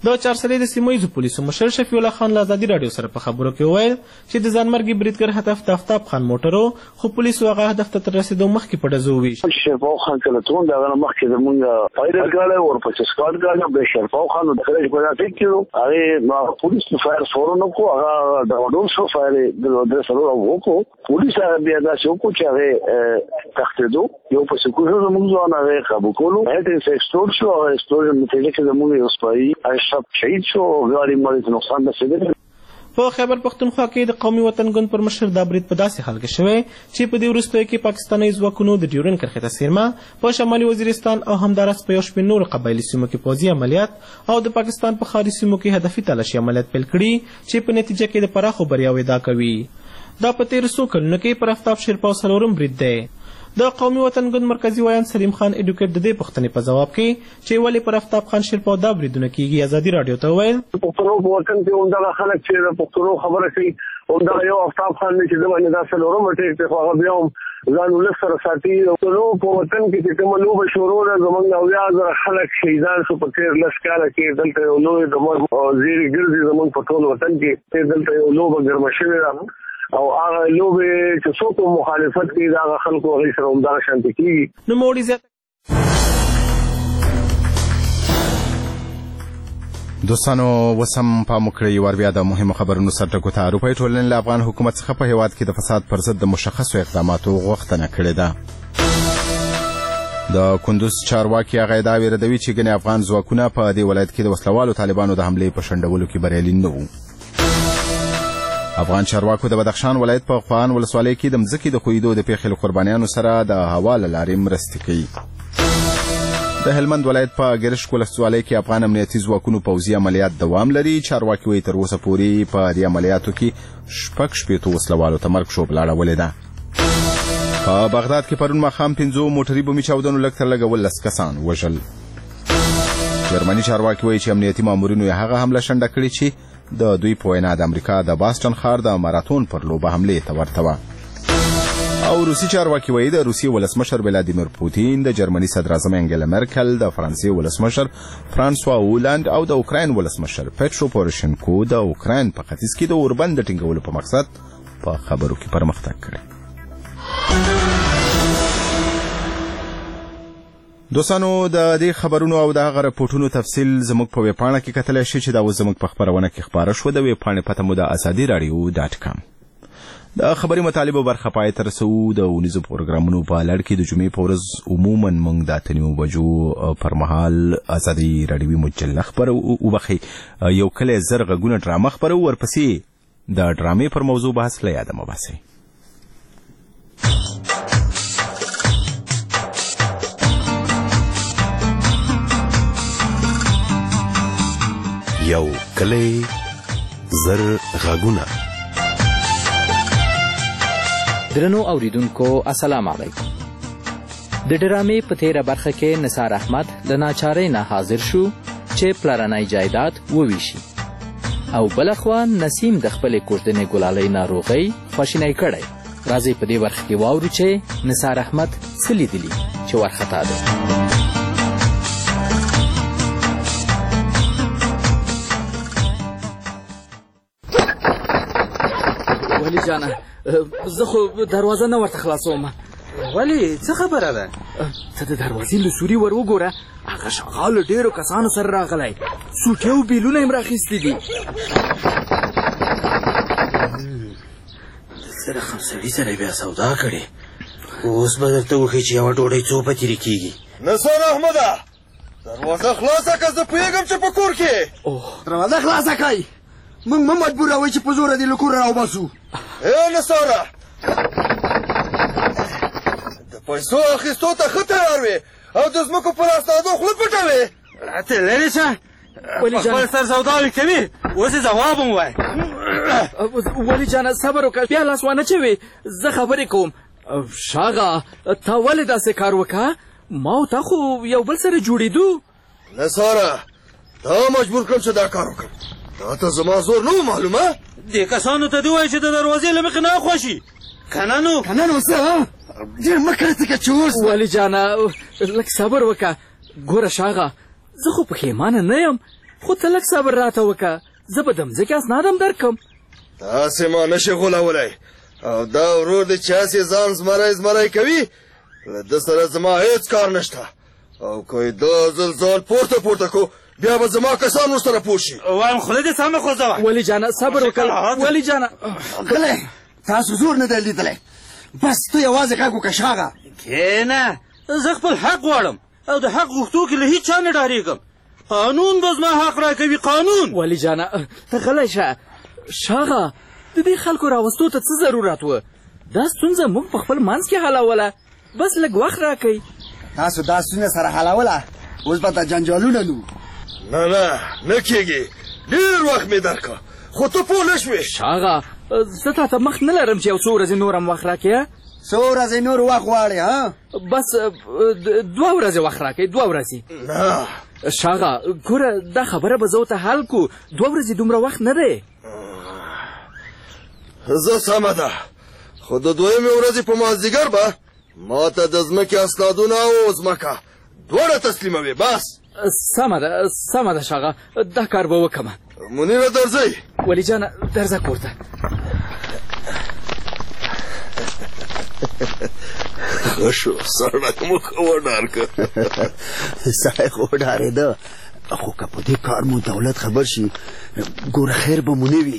د چارسلې د سیمه ییزو پولیسو مشر شفیع الله خان له ازادي راډیو سره په خبرو کې وویل چې د ځانمرګي بریدګر هدف د آفتاب خان موټر و، خو پولیسو هغه هدف ته تر رسېدو مخکې په ډزو وویشت. شرپاو خان کله تون دغه نه مخکې زمونږ پایلټ ګاډی ورپسې سکواډ ګاډی به شرپاو خان د کله په ځای کې هغه پولیس فایر فورن کو هغه د وډو سو فایر د سره وکړو. پولیس هغه بیا دا شو کو چې هغه تختیدو یو په سکوټو زمونږ ځان هغه قابو کولو. هټ ایکسپلور شو هغه ایکسپلوژن نتیجه کې زمونږ یو سپایي هغه شهید شو او غاړي مړی نقصان رسېدلی. په خیبر پښتونخوا کې د قومي وطن ګوند پر مشر دا برید په داسې حال کې شوی چې په دې وروستیو کې پاکستاني ځواکونو د ډیورنډ کرښې ته څیرمه په شمالي وزیرستان او همداراز په یو شمېر نورو قبایلي سیمو کې پوځي عملیات او د پاکستان په ښاري سیمو کې هدفي تالاشي عملیات پیل کړي چې په نتیجه کې د پراخو بریاوو ادعا کوي. دا په تېرو څو کلونو کې پر آفتاب شیرپاو څلورم برید دی. د قومي وطن ګوند مرکزي ویان سلیم خان ایډوکیټ د دې پوښتنې په ځواب کې چې ولې پر آفتاب خان شیرپاو دا بریدونه کیږي ازادي راډیو ته وویل پښتنو په وطن کې همدغه خلک چې د پښتنو خبره کوي همدغه یو آفتاب خان دی چې د باندې دا څلورم ټیک دی، خو هغه بیا هم ځان ولس سره ساتي. پښتنو په وطن کې چې کومه لوبه شروع ده زموږ 90,000 خلک شهیدان شو په تېر لس کاله کې. دلته یو لوی د زیرې ګرځي زموږ په ټول وطن کې دلته یو لوبه ګرمه شوې ده او هغه لوبې چې څوک مخالفت کوي د هغه خلکو هغوی سره همدغه شانتې کېږي. نوموړي زیاته دوستانو وسم پام وکړئ ور بیا د مهمو خبرونو سر ټکو ته. اروپایي ټولنې له افغان حکومت څخه په هیواد کې د فساد پر ضد د مشخصو اقداماتو غوښتنه کړې ده. د کندوز چارواکي هغه ادعا ردوي چې ګنې افغان ځواکونه په دې ولایت کې د وسلوالو طالبانو د حملې په شنډولو کې بریالي نه وو. افغان چارواکو د بدخشان ولایت په خوان ولسوالۍ کې د مځکې د ښویېدو د پیښې له قربانیانو سره د هوا له لارې مرستې کوي. د هلمند ولایت په ګرشک ولسوالۍ کې افغان امنیتي ځواکونو پوځي عملیات دوام لري. چارواکي وایي تر اوسه پورې په دې عملیاتو کې 6 وسلوالو ته مرګ شوبله اړولې ده. په بغداد کې پرون ماښام 5 موټري بمي چاودنو لږ تر لږه 10 کسان وژل. جرمني چارواکي وایي چې امنیتي مامورینو یې هغه حمله شنډه کړې چې د دوی په وینا د امریکا د باستون ښار د ماراتون پر لوبه حملې ته ورته وه. او روسي چارواکي وایي د روسیې ولسمشر ولادیمیر پوتین، د جرمني صدراعظم انګیلا مرکل، د فرانسې ولسمشر فرانسوا هولند او د اوکراین ولسمشر پیټرو پوروشنکو د اوکراین په ختیځ کې د اوربند د ټینګولو په مقصد په خبرو کې پرمختګ کړی. دوستانو د دې خبرونو او د هغه راپورټونو تفصیل زموږ په ویبپاڼه کې کتلی شئ چې دا اوس زموږ په خپرونه کې خپاره شوه. د ویبپاڼې پته مو د ازادي راډیو .com. د خبري مطالبو برخه پای ته رسوو. د اونیزو پروګرامونو په لړ کې د جمعې په ورځ عموما موږ د 8 بجو پر مهال ازادي راډیوي مجله خپرو وبخي یو کله زر غږونه ډرامه خپرو، ورپسې د ډرامې پر موضوع بحث له یاده مه باسئ. یو کلی زر غږونه. درنو اوریدونکو السلام علیکم. د ډرامې په تیره برخه کې نثار احمد له ناچارۍ نه حاضر شو چې پلرنی جایداد وویشي او بلخوا نسیم د خپلې کوژدنې ګلالۍ ناروغۍ خواشینی کړی. راځئ په دې برخه کې واورو چې نثار احمد څه لیدلي چې ورخطا دی. ولی جانا زه خو دروازه نه ورته خلاصوم. ولی څه خبره ده؟ ته د دروازې له سوري ور وګوره، هغه شغال ډیرو کسانو سره راغلی، سوټي او بیلونه یې راخیستي دي. سره خمسړي سره بیا سودا کړې، اوس به درته وښیي چې یوه ډوډۍ څو په تېرې کېږي. نثار احمده دروازه خلاصه که زه پوهېږم چې په کور کې. دروازه خلاصه کړئ، موږ مه مجبوروئ چې په زوره دې له کوره راوباسو. ای نثاره د پیسو اخیستو ته ښه تیار وې او د ځمکو په راستادو خوله پټوې. ته لرې شه، په خپل سر سوداوې کوي، اوس یې ځواب هم وایه. ولی جانه صبر وکړه، بیا لاس وانه چوې، زه خبرې کوم. شاغه تا ولې داسې کار وکړه؟ ما او تا خو یو بل سره جوړېدو. نثاره تا مجبور کړم چې دا کار وکړم، دا ته زما زور نه و معلومه. دې کسانو ته دې وایي چې د دروازې له مخې نه خوښي. که نه نو څه ډېر مه کرېڅکه چې اوس. ولی جانه لږ صبر وکړه. ګوره شاغه زه خو پښېمانه نه یم، خو ته لږ صبر راته وکړه، زه به د مځکې اسناد هم درکړم. تاسې ما نشئ غولولی، او دا ورور دی چې هسې ځان زمری کوي، له ده سره زما هېڅ کار نشته. او که دا ځل ځان پورته کو بیا به زما کسان ورسره پوه شي. وایم خوله دې سمه خوځوه. ولي جانه صبر وکړه. ولي جانه غلی، تاسو زور نه دی لیدلی، بس ته یوازې غږ وکړه شاغه. کښېنه، زه خپل حق غواړم او د حق غوښتو کې له هېڅ چا نه ډارېږم. قانون به زما حق راکوي، قانون. ولي جانه ته غلی شه. شاغه د دې خلکو راوستو ته څه ضرورت و؟ دا ستونزه موږ په خپل منځ کې حلوله، بس لږ وخت راکئ. تاسو دا ستونزه سره حلوله، اوس به دا جنجالونه نو. نه کېږي، ډېر وخت مې درکړه، خو ته پوه نه شوې. شاغه زه تا ته مخ نه لرم چې یو څو ورځې نور هم وخت راکړې. څو ورځې نور وخت غواړې؟ بس 2 ورځې وخت راکړئ. 2 ورځې. نه شاغه ګوره، دا خبره به زه ورته حل کو. 2 ورځې دومره وخت نه دی. زه سمه ده، خو د 2مې ورځې په مازدیګر به ما ته د ځمکې اسنادونه او ځمکه دواړه تسلیموي. بس سمه ده شاغه، دا کار به وکړم. منیره درځئ؟ ولي جانه درځه کور ته. ښه شو، سړک مو ښه وډار که. سړی خو وډارېده، خو که په دې کار مو دولت خبر شي، ګوره خیر به مو نه وي.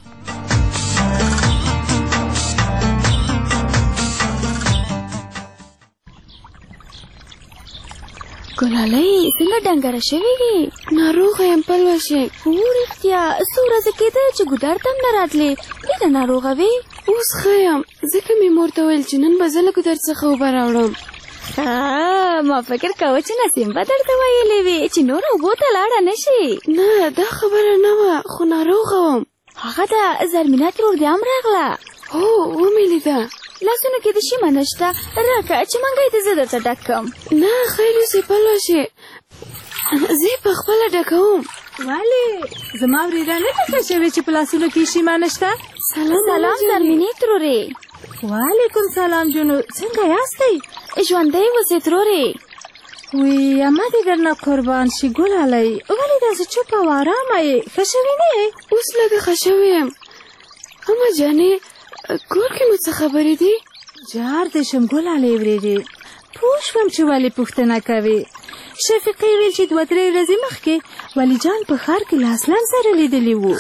ګلالۍ څنګه ډنګره شوې وې؟ ناروغه یم پلوشه. هو رښتیا، څو ورځې کېده چې ګودر ته هم نه راتلې، ډېره ناروغه وې. اوس ښه یم، ځکه مې مور ته ویل چې نن به زه له ګودر څخه اوبه راوړم. ما فکر کوه چې نسیم به درته ویلې وې چې نور اوبو ته لاړه نه شي. نه دا خبره نه وه، خو ناروغه وم. هغه ده زرمینه ترور دې هم راغله. هو ومې لیده. لاسونو کې د شیمه نشته، راکه چې منګی دې زه درته ډک کړم. نه خیر اوسې پلوشې، زه یې پخپله ډکوم. ولې زما ورېره نه ډکه شوې چې په لاسونو کې شیمه نشته؟ سلام زرمینې ترورې. وعلیکم سلام جونو، څنګه یاستئ؟ ژوندی اوسې ترورې. وی اما دې درنه قربان شي ګلالۍ، ولې داسې چوپ او ارامه یې؟ ښه شوې نه یې؟ اوس لږه ښه شوې یم. اما جانې کور کې نو څه خبرې دي؟ جار دې شم ګلالۍ ورېرې، پوه شوم چې ولې پوښتنه کوې. شفیقې ویل چې 2-3 ورځې مخکې ولی جان په ښار کې له اسلم سره لیدلی وو.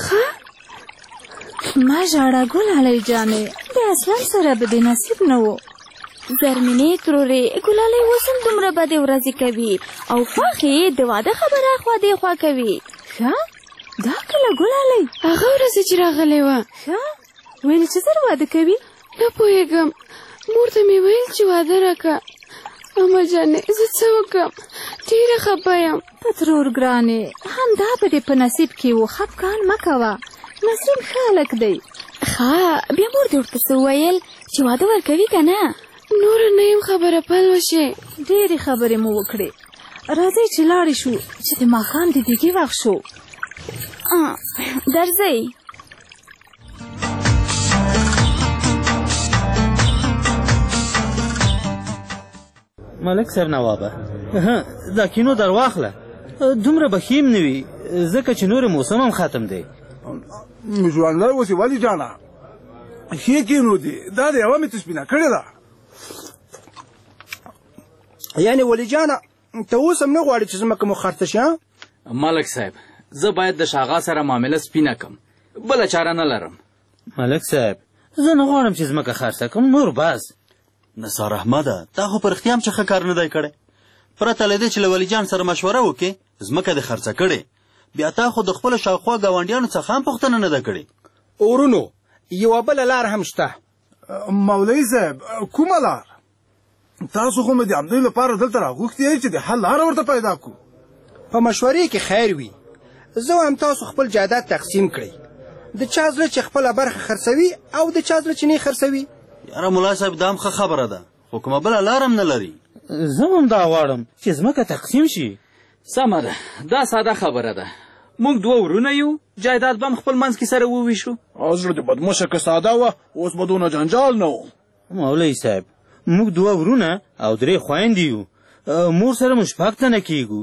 مه ژاړه ګلالۍ جانې، د اسلم سره به دې نصیب نه و. زرمینې ترورې، ګلالۍ اوس هم دومره بدې ورځې کوي او خوښې د واده خبره خوا دې خوا کوي. ښه دا کله ګلالۍ؟ هغه ورځې چې راغلی وه. ښه ویلې چې زر واده کوي؟ نه پوهېږم، مور ته مې ویل چې واده راکړه. اما جانې زه څه وکړم، ډېره خفه یم. په ترور ګرانې، همدا به دې په نصیب کې و، خفګان مه کوه، نسیم ښه هلک دی. ښه بیا مور دې ورته څه وویل چې واده ورکوي که نه؟ نوره نه یم خبره پلوشې. ډېرې خبرې مو وکړې، راځئ چې لاړې شو چې د ماښام د دیګې وخت شو. درځئ. ملک صاحب نوابه، دا کینو در واخله، دومره به ښیم نه وي ځکه چې نور موسم هم ختم دی. ژوندی اوسې ولې جانه، ښې کینو دي، دا د یوه مې تسپینه کړې ده. یعنې ولې جانه ته اوس هم نه غواړې چې ځمکه مو خرڅه شي؟ ملک صاحب زه باید د شاغا سره معامله سپینه کم، بله چاره نه لرم. ملک صاحب زه نه غواړم چې ځمکه خرڅه کړم، نور بس. نثار احمده، تا خو په رښتیا هم چې ښه کار نه دی کړی. پرته له دې چې له ولی جان سره مشوره وکړې ځمکه دې خرڅه کړې، بیا تا خو د خپلو شاوخوا ګاونډیانو څخه هم پوښتنه نه ده کړې. ورونو یوه بله لار هم شته. مولوي صاحب کومه لار؟ تاسو خو مې د همدوی لپاره دلته راغوښتي یئ چې د حل لاره ورته پیدا کړو. په مشورې کې خیر وي. زه وایم تاسو خپل جایداد تقسیم کړئ، د چا زړه چې خپله برخه خرڅوي او د چا زړه چې نه خرڅوي. یاره ملا صاحب دا هم ښه خبره ده، خو کومه بله لار هم نه لري. زه هم دا غواړم چې ځمکه تقسیم شي. سمه ده، دا ساده خبره ده. موږ 2 ورونه یو، جایداد به هم خپل منځ کې سره وویشو. زړه دې بدمشه که ساده وه، اوس به دونه جنجال نه و. مولوي صاحب موږ 2 ورونه او 3 خویندې یو، مور سره مو 6 تنه کېږو،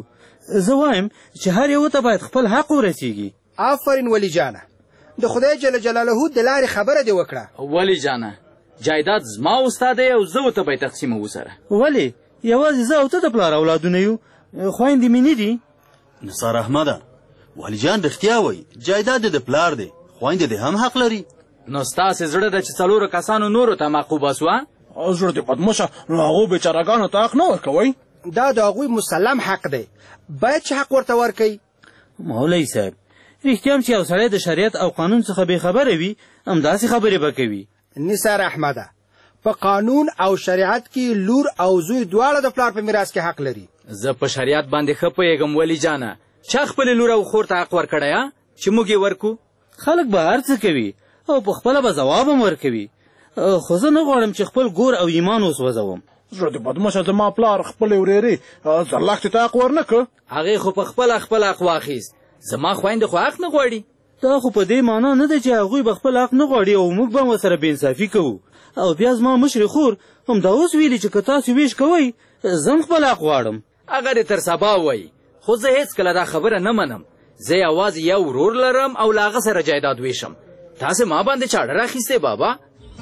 زه وایم چې هر یو ته باید خپل حق ورسیږي. آفرین ولی جانه، د خدای جل جلاله د لارې خبره دې وکړه. ولی جانه جایداد زما استاد دی او زه ورته به تقسیموو سره. ولې یوازې زه او ته د پلار اولادونه یو، خویندې مې نه دي. نثار احمده، والي جان رښتیا وایي، جایداد د پلار دی، خویندې دې هم حق لري. نو ستاسې زړه ده چې څلورو کسانو نورو ته معقوب وسوه؟ زړه دې بدمشه، نو هغو بېچارهګانو ته حق نه ورکوئ؟ دا د هغوی مسلم حق دی، باید چې حق ورته ورکوي. مولوي صاحب، رښتیا هم چې یو سړی د شریعت او قانون څخه بېخبره وي همداسې خبرې به کوي. نثار احمده، په قانون او شریعت کې لور او زوی دواړه د پلار په میراث کې حق لري. زه په شریعت باندې ښه پوهېږم ولی جانه. چا خپلې لور او خور ته حق ورکړی چې موږ یې ورکو؟ خلک به هر څه کوي او په خپله به ځواب هم ورکوي، خو زه نه غواړم چې خپل ګور او ایمان وسوځوم. زړه دې بدمشه، زما پلار خپلې ورېرې زرلښتې ته حق ورنه کړ. هغې خو په خپل حق واخیست، زما خویندې خو حق نه غواړي. دا خو په دې معنا نه ده چې هغوی به خپل حق نه غواړي او موږ به هم ورسره بېانصافي کوو. او بیا زما مشرې خور همدا اوس ویلي چې که تاسو ویش کوئ زه هم خپل حق غواړم. اگر یې تر سبا وایي، خو زه هېڅکله دا خبره نه منم. زه یوازې یو ورور لرم او له هغه سره جایداد ویشم. تاسې ما باندې چاړه راخیستې بابا.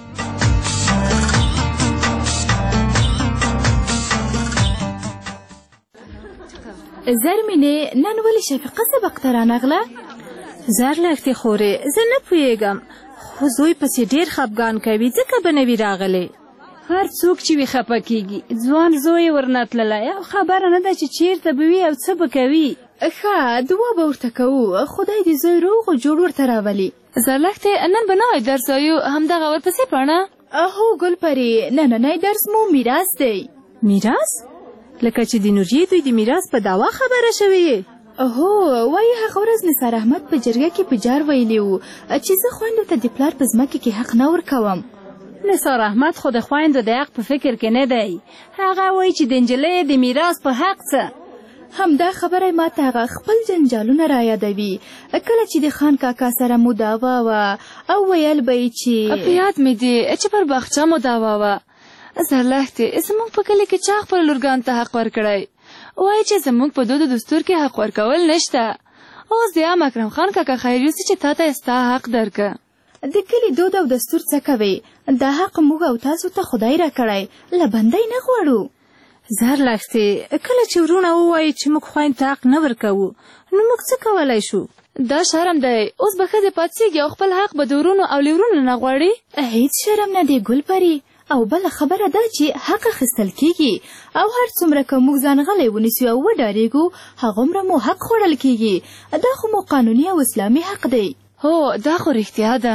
زرمینې نن ولې شفیقه سبق ته رانغله؟ زرلښتې خورې، زه نه پوهېږم، خو زوی پسې ډېر خفګان کوي ځکه به نه وي راغلی. هر څوک چې وي خفه کېږي. ځوان زوی یې ورنه تللی او خبره نه ده چې چېرته به وي او څه به کوي. ښه دعا به ورته کوو، خدای دې زوی روغ او جوړ ورته راولي. زرلښتې نن به نوی درس وایو، همدغه ورپسې پاڼه. هو ګلپرې، نننی درس مو میراث دی. میراث؟ لکه چې د نوریې دوی د میراث په دعوا خبره شوې. هو وایي هغه ورځ نثار احمد په جرګه کې په جار ویلي وو چې زه خویندو ته د پلار په ځمکه کې حق نه ورکوم. نثار احمد خو د خویندو د حق په فکر کې نه دی، هغه وایي چې د نجلۍ د میراث په حق څه. همدا خبره ما ته هغه خپل جنجالونه را یادوي، کله چې د خان کاکا سره مو دعوا وه او ویل به یې چې په یاد مې دی چې پر باغچه مو دعوا وه. زرلښتې زموږ په کلي کې چا خپل لورګانو ته حق ورکړی؟ وایي چې زموږ په دود و دستور کې حق ورکول نشته. اوس د عام اکرم خان کاکا خیر یوسي چې تا ته ستا حق درکه. د کلي دود او دستور څه کوي؟ دا حق موږ او تاسو ته خدای را کړی، له بندۍ نه غواړو. زرلښتې کله چې ورونه ووایي چې موږ خویندو ته حق نه ورکوو نو موږ څه کولی شو؟ دا شرم دی. اوس به ښځې پاڅېږي او خپل حق به د ورونو او له ورونو نه غواړي. هېڅ شرم نه دی ګلپري. او بله خبره ده چې حق اخیستل کیږي او هر څومره که موږ ځان غلی ونیسو او وډارېږو هغومره مو حق خوړل کیږي. دا خو مو قانوني او اسلامي حق دی. هو دا خو رښتیا ده.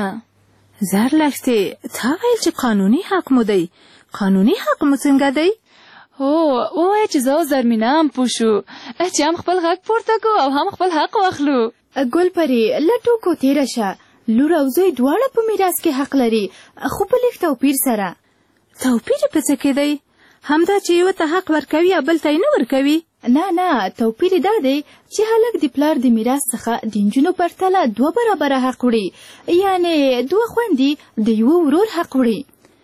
زرلښتې تا ویل چې قانوني حق مو دی، قانوني حق مو څنګه دی؟ هو ووایه چې زه او زرمینه هم پوه شو چې هم خپل غږ پورته کو او هم خپل حق واخلو. ګلپرې له ټوکو تېره شه، لور او زوی دواړه په میراث کې حق لري، خو په لږ توپیر سره. توپیر په څه کې دی؟ همدا چې یوه ته حق ورکوي او بل ته یې نه ورکوي؟ نه توپیر دا دی چې هلک د پلار د میراث څخه د نجونو پرتله 2 برابره حق وړي، یعنې 2 خویندې د یوه ورور حق وړي.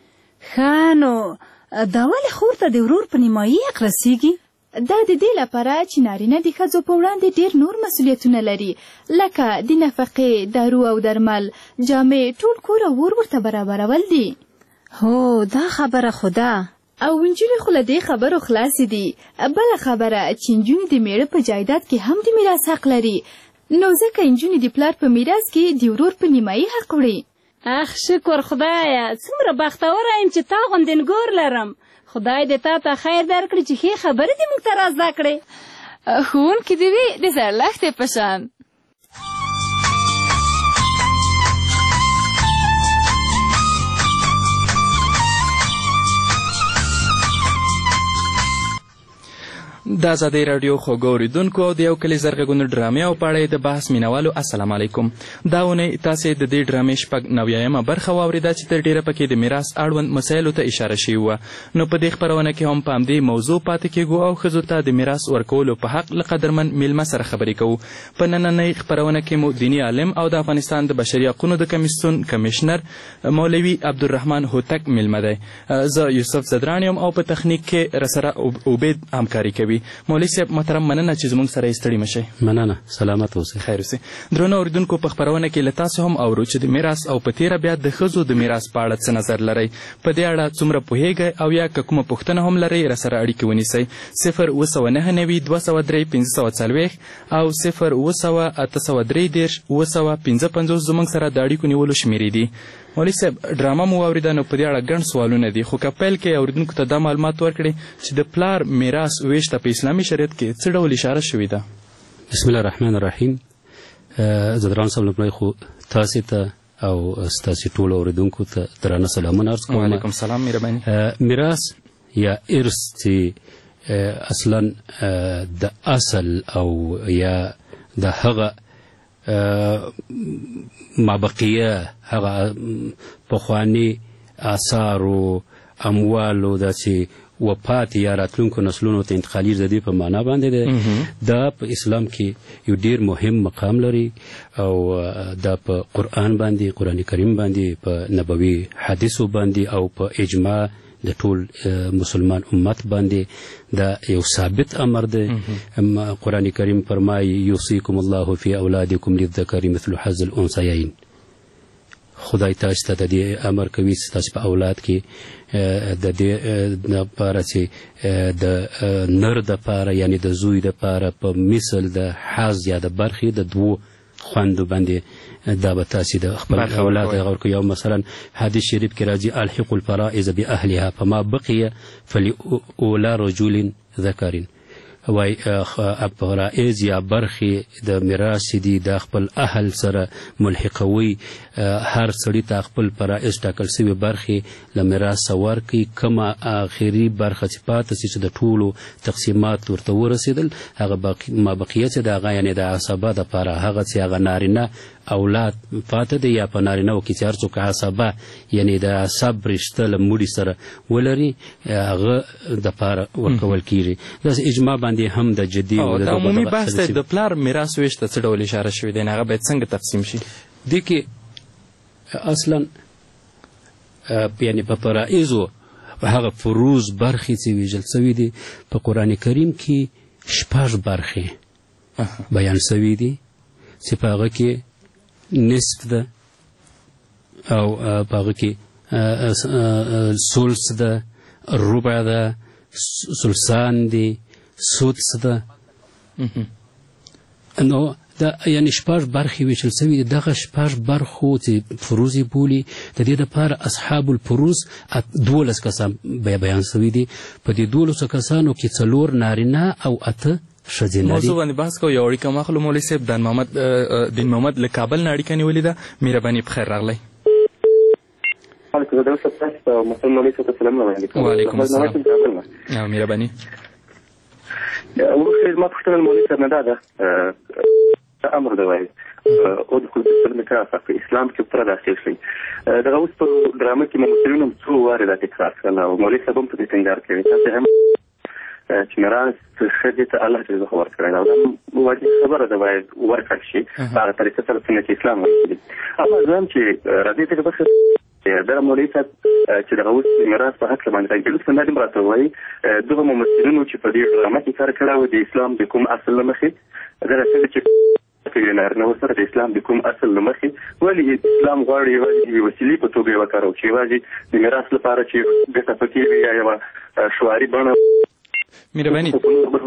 ښه نو دا ولې خور ته د ورور په نیمایي حق رسیږي؟ دا د دې لپاره چې نارینه د ښځو په وړاندې ډېر نور مسؤلیتونه لري، لکه د نفقې، دارو او درمل، جامې، ټول کور او ور ورته برابرول دي. هو دا خبره خو ده. او نجونې خو له دې خبرو خلاصې دي. بله خبره چې نجونې د میړه په جایداد کې هم د میراث حق لري، نو ځکه نجونې د پلار په میراث کې د ورور په نیمایي حق وړي. اخ شکر خدایه، څومره بختوره یم چې تا غوندې نګور لرم. خدای دې تا ته خیر درکړي چې ښې خبرې دې موږ ته را زده کړې. ښوونکي دې وي د زرلښتې په شان. د ازادۍ راډیو خوږو اورېدونکو او د یو کلي زرغږونو ډرامې او په اړه د بحث مینوالو السلام علیکم. دا اونۍ تاسې د دې ډرامې 90 برخه واورېده چې تر ډېره پکې د میراث اړوند مسایلو ته اشاره شوې وه. نو په دې خپرونه کې هم په همدې موضوع پاتې کېږو او ښځو ته د میراث ورکولو په حق له قدرمن میلمه سره خبرې کوو. په نننۍ خپرونه کې مو دیني عالم او د افغانستان د بشري حقونو د کمیسیون کمیشنر مولوي عبدالرحمن هوتک میلمه دی. زه یوسف زدران یم او په تخنیک کې راسره عبید همکاري کوي. مولوي صاحب محترم مننه چې زموږ سره یې ستړي مشئ. مننه، سلامت اوسئ. خیر اوسئ. درنو اورېدونکو په خپرونه کې له تاسو هم اورو چې د میراث او په تېره بیا د ښځو د میراث په اړه څه نظر لرئ. په دې اړه څومره پوهېږئ او یا که کومه پوښتنه هم لرئ راسره اړیکې ونیسئ. 0799203 او 08083 زموږ سره د اړیکو نیولو شمیرې دي. مولوي صاحب ډرامه مو واورېده نو په دې اړه ګڼ سوالونه دي، خو که پیل کې اورېدونکو ته دا معلومات ورکړئ چې د پلار میراث ویش ته په اسلامي شریعت کې څه ډول اشاره شوې ده. بسم الله الرحمن الرحیم. زه دران صاحب لومړی خو تاسې ته او ستاسې ټولو اورېدونکو ته درانه سلامونه عرض کوم. وعلیکم سلام. مهرباني. میراث یا ارث چې اصلا د اصل او یا د هغه مابقیه هغه پخواني آثارو اموالو داسې وفات یا راتلونکو نسلونو ته انتقالي د دې په معنا باندې دی. دا په اسلام کې یو ډیر مهم مقام لري او دا په قرآن باندې، قرآن کریم باندې، په نبوي حدیثو باندې او په اجماع د ټول مسلمان امت باندې دا یو ثابت امر دی. قرآن کریم فرمایي یوصیکم الله فی اولادکم للذکر مثل حظ الانثیین. خدای تاسو ته د دې امر کوي چې تاسو په اولاد کې د دې لپاره چې د نر دپاره یعنې د زوی دپاره په مثل د حظ یا د برخې د دوو خوندو باندې دا به تاسې د خپل اولاد ورکوي. یا مثلا حدیث شریف کې راځي الحقوا الفرائض باهلها فما بقي فلأولى رجل ذکر. وای فرائض یا برخې د میراث دي د خپل اهل سره ملحقوي. هر سړي ته خپل فرائض ټاکل سوي برخې له میراث ورکړي. کومه آخري برخه چې پاته سي چې د ټولو تقسیمات ورته ورسېدل هغه ما بقیه چې د هغه یعنې د عصبه دپاره هغه چې هغه نارینه اولاد پاته دی یا په نارینهو کې چې هر څوک عصبه یعنې د عصب رشته له مړي سره ولري هغه دپاره ورکول کېږي. داسې اجماع باندې هم د جدي د عمومي بحث ته د پلار میراث ویش ته څه ډول اشاره شوې ده، هغه باید څنګه تقسیم شي؟ دې کې اصلا یعنې په فرائضو هغه فروض برخې چې ویژل سوي دي په قرآن کریم کې 6 برخې بیان سوي دي چې په هغه کې نصف ده او په هغه کې ثلث ده، ربع ده، ثلثان دي، سدس ده. نو دا یعنې 6 برخې ویشل سوي دي. دغه 6 برخو چې فروض یې بولي د دې دپاره اصحاب الفروض 12 کسان بیان سوي دي. په دې 12 کسانو کې 4 نارینه او 8 موضوع باندې بحث کوو. یو اړیکه مخلو مولوي صاحب دین محمد له کابل نه اړیکه نیولې ده. مهرباني بخیر راغلی. وعلیکم السلام. مهرباني. ما پوښتنه مولوي صاحب نه دا ده امر دی وایي ادخل بالسلم کافه په اسلام کې پوره داخل شئ. دغه اوس په ډرامه کې ممثلینو هم څو وارې دا تکرار کړل او مولوي صاحب هم په دې ټینګار کوي تاسې هم چې میراث ښځې ته الله جل ورکړی دی او دا واجب خبره ده باید ورکړل شي په هغه طریقه سره څنګه چې اسلام وایي. اما زه هم چې راځي ته بس دغه مولوي صاحب چې دغه اوس میراث په هکله باندې راځي اوس دا راته وایي دغه ممثلینو چې په دې ډرامه کې کار کړی و د اسلام د کوم اصل له مخې دغه ښځې چې نارینه ورسره د اسلام د کوم اصل له مخې ولې اسلام غواړي یوازې د وسیلې په توګه یې وکاروو چې یوازې د میراث لپاره چې ګټه پکې وي یا یوه شعاري بڼه مهرباني. دا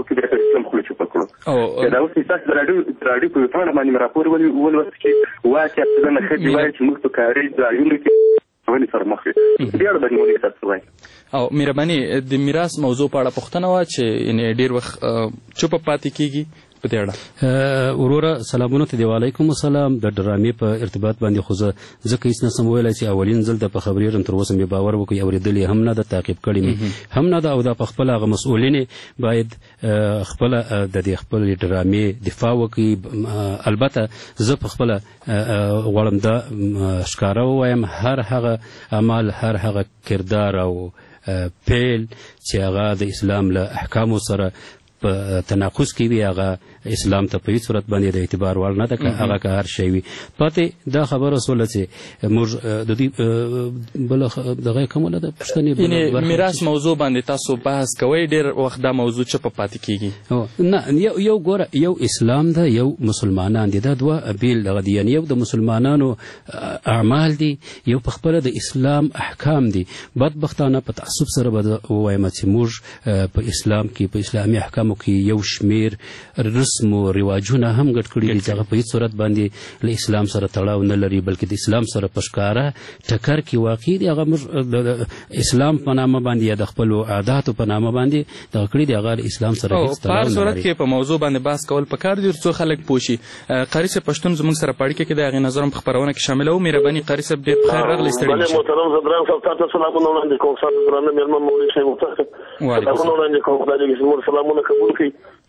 اوس تاسو د راډیو په پاڼه باندې مې راپور ولوست چې واقع څنګه ښځې وایي چې موږ په کاري ځایونو کې ونې سره مخ یو بیا به مولوي صاحب څه وایي. او مهرباني د میراث موضوع په اړه پوښتنه وه چې ډېر وخت چوپه پاتې کېږي په دې اړه. وروره سلامونه ته دی. وعلیکم السلام. د ډرامې په ارتباط باندې خو زه ځکه هېڅ نسم ویلی چې اولین ځل د په خبرېږم تر اوسه مې باور وکړي اورېدلې هم نه ده تعقیب کړې مې هم نه ده او دا په خپله هغه مسؤلینې باید خپله د دې خپلې ډرامې دفاع وکړي. البته زه په خپله غواړم دا ښکاره ووایم هر هغه عمل هر هغه کردار او پیل چې هغه د اسلام له احکامو سره په تناقض کې وي هغه اسلام ته په هیڅ صورت باندې د اعتبار وړ نه ده که هغه که هر شی وي. پاتې دا خبره سوله چې موږ د دې بله دغه کومه ده پوښتنې یعنې میراث موضوع باندې تاسو بحث کوئ ډېر وخت دا موضوع چپه پاتې کېږي. نه یو ګوره یو اسلام ده یو مسلمانان دي دا دوه بیل دغه دي یعنې یو د مسلمانانو اعمال دي یو په خپله د اسلام احکام دي. بدبختانه په تعصب سره به ووایم چې موږ په اسلام کې په اسلامي احکامو کې یو شمیر رسم و رواجونه هم ګډ کړي دي چې هغه په هیڅ صورت باندې له اسلام سره تړاو نه لري بلکې د اسلام سره په ښکاره ټکر کې واقع دي. هغه موږ د اسلام په نامه باندې یا د خپلو عاداتو په نامه باندې دغه کړي دي هغه اسلام سره هیڅ تړاو نه لري. په هر صورت کې په موضوع باندې بحث کول پکار دي څو خلک پوه شي. قاري صاحب پښتون زموږ سره په اړیکه کې د هغې نظر هم په خپرونه کې شاملوو. مهرباني قاري صاحب ډېر په خیر راغلی ستړي نه شئ. محترم صدران صاحب تاسو سلامونه وړاندې کوم ستاسو درانه مېلمه مولوي صاحب سلامونه وړاندې کوم خدای دې زموږ سلامونه قبول کړي.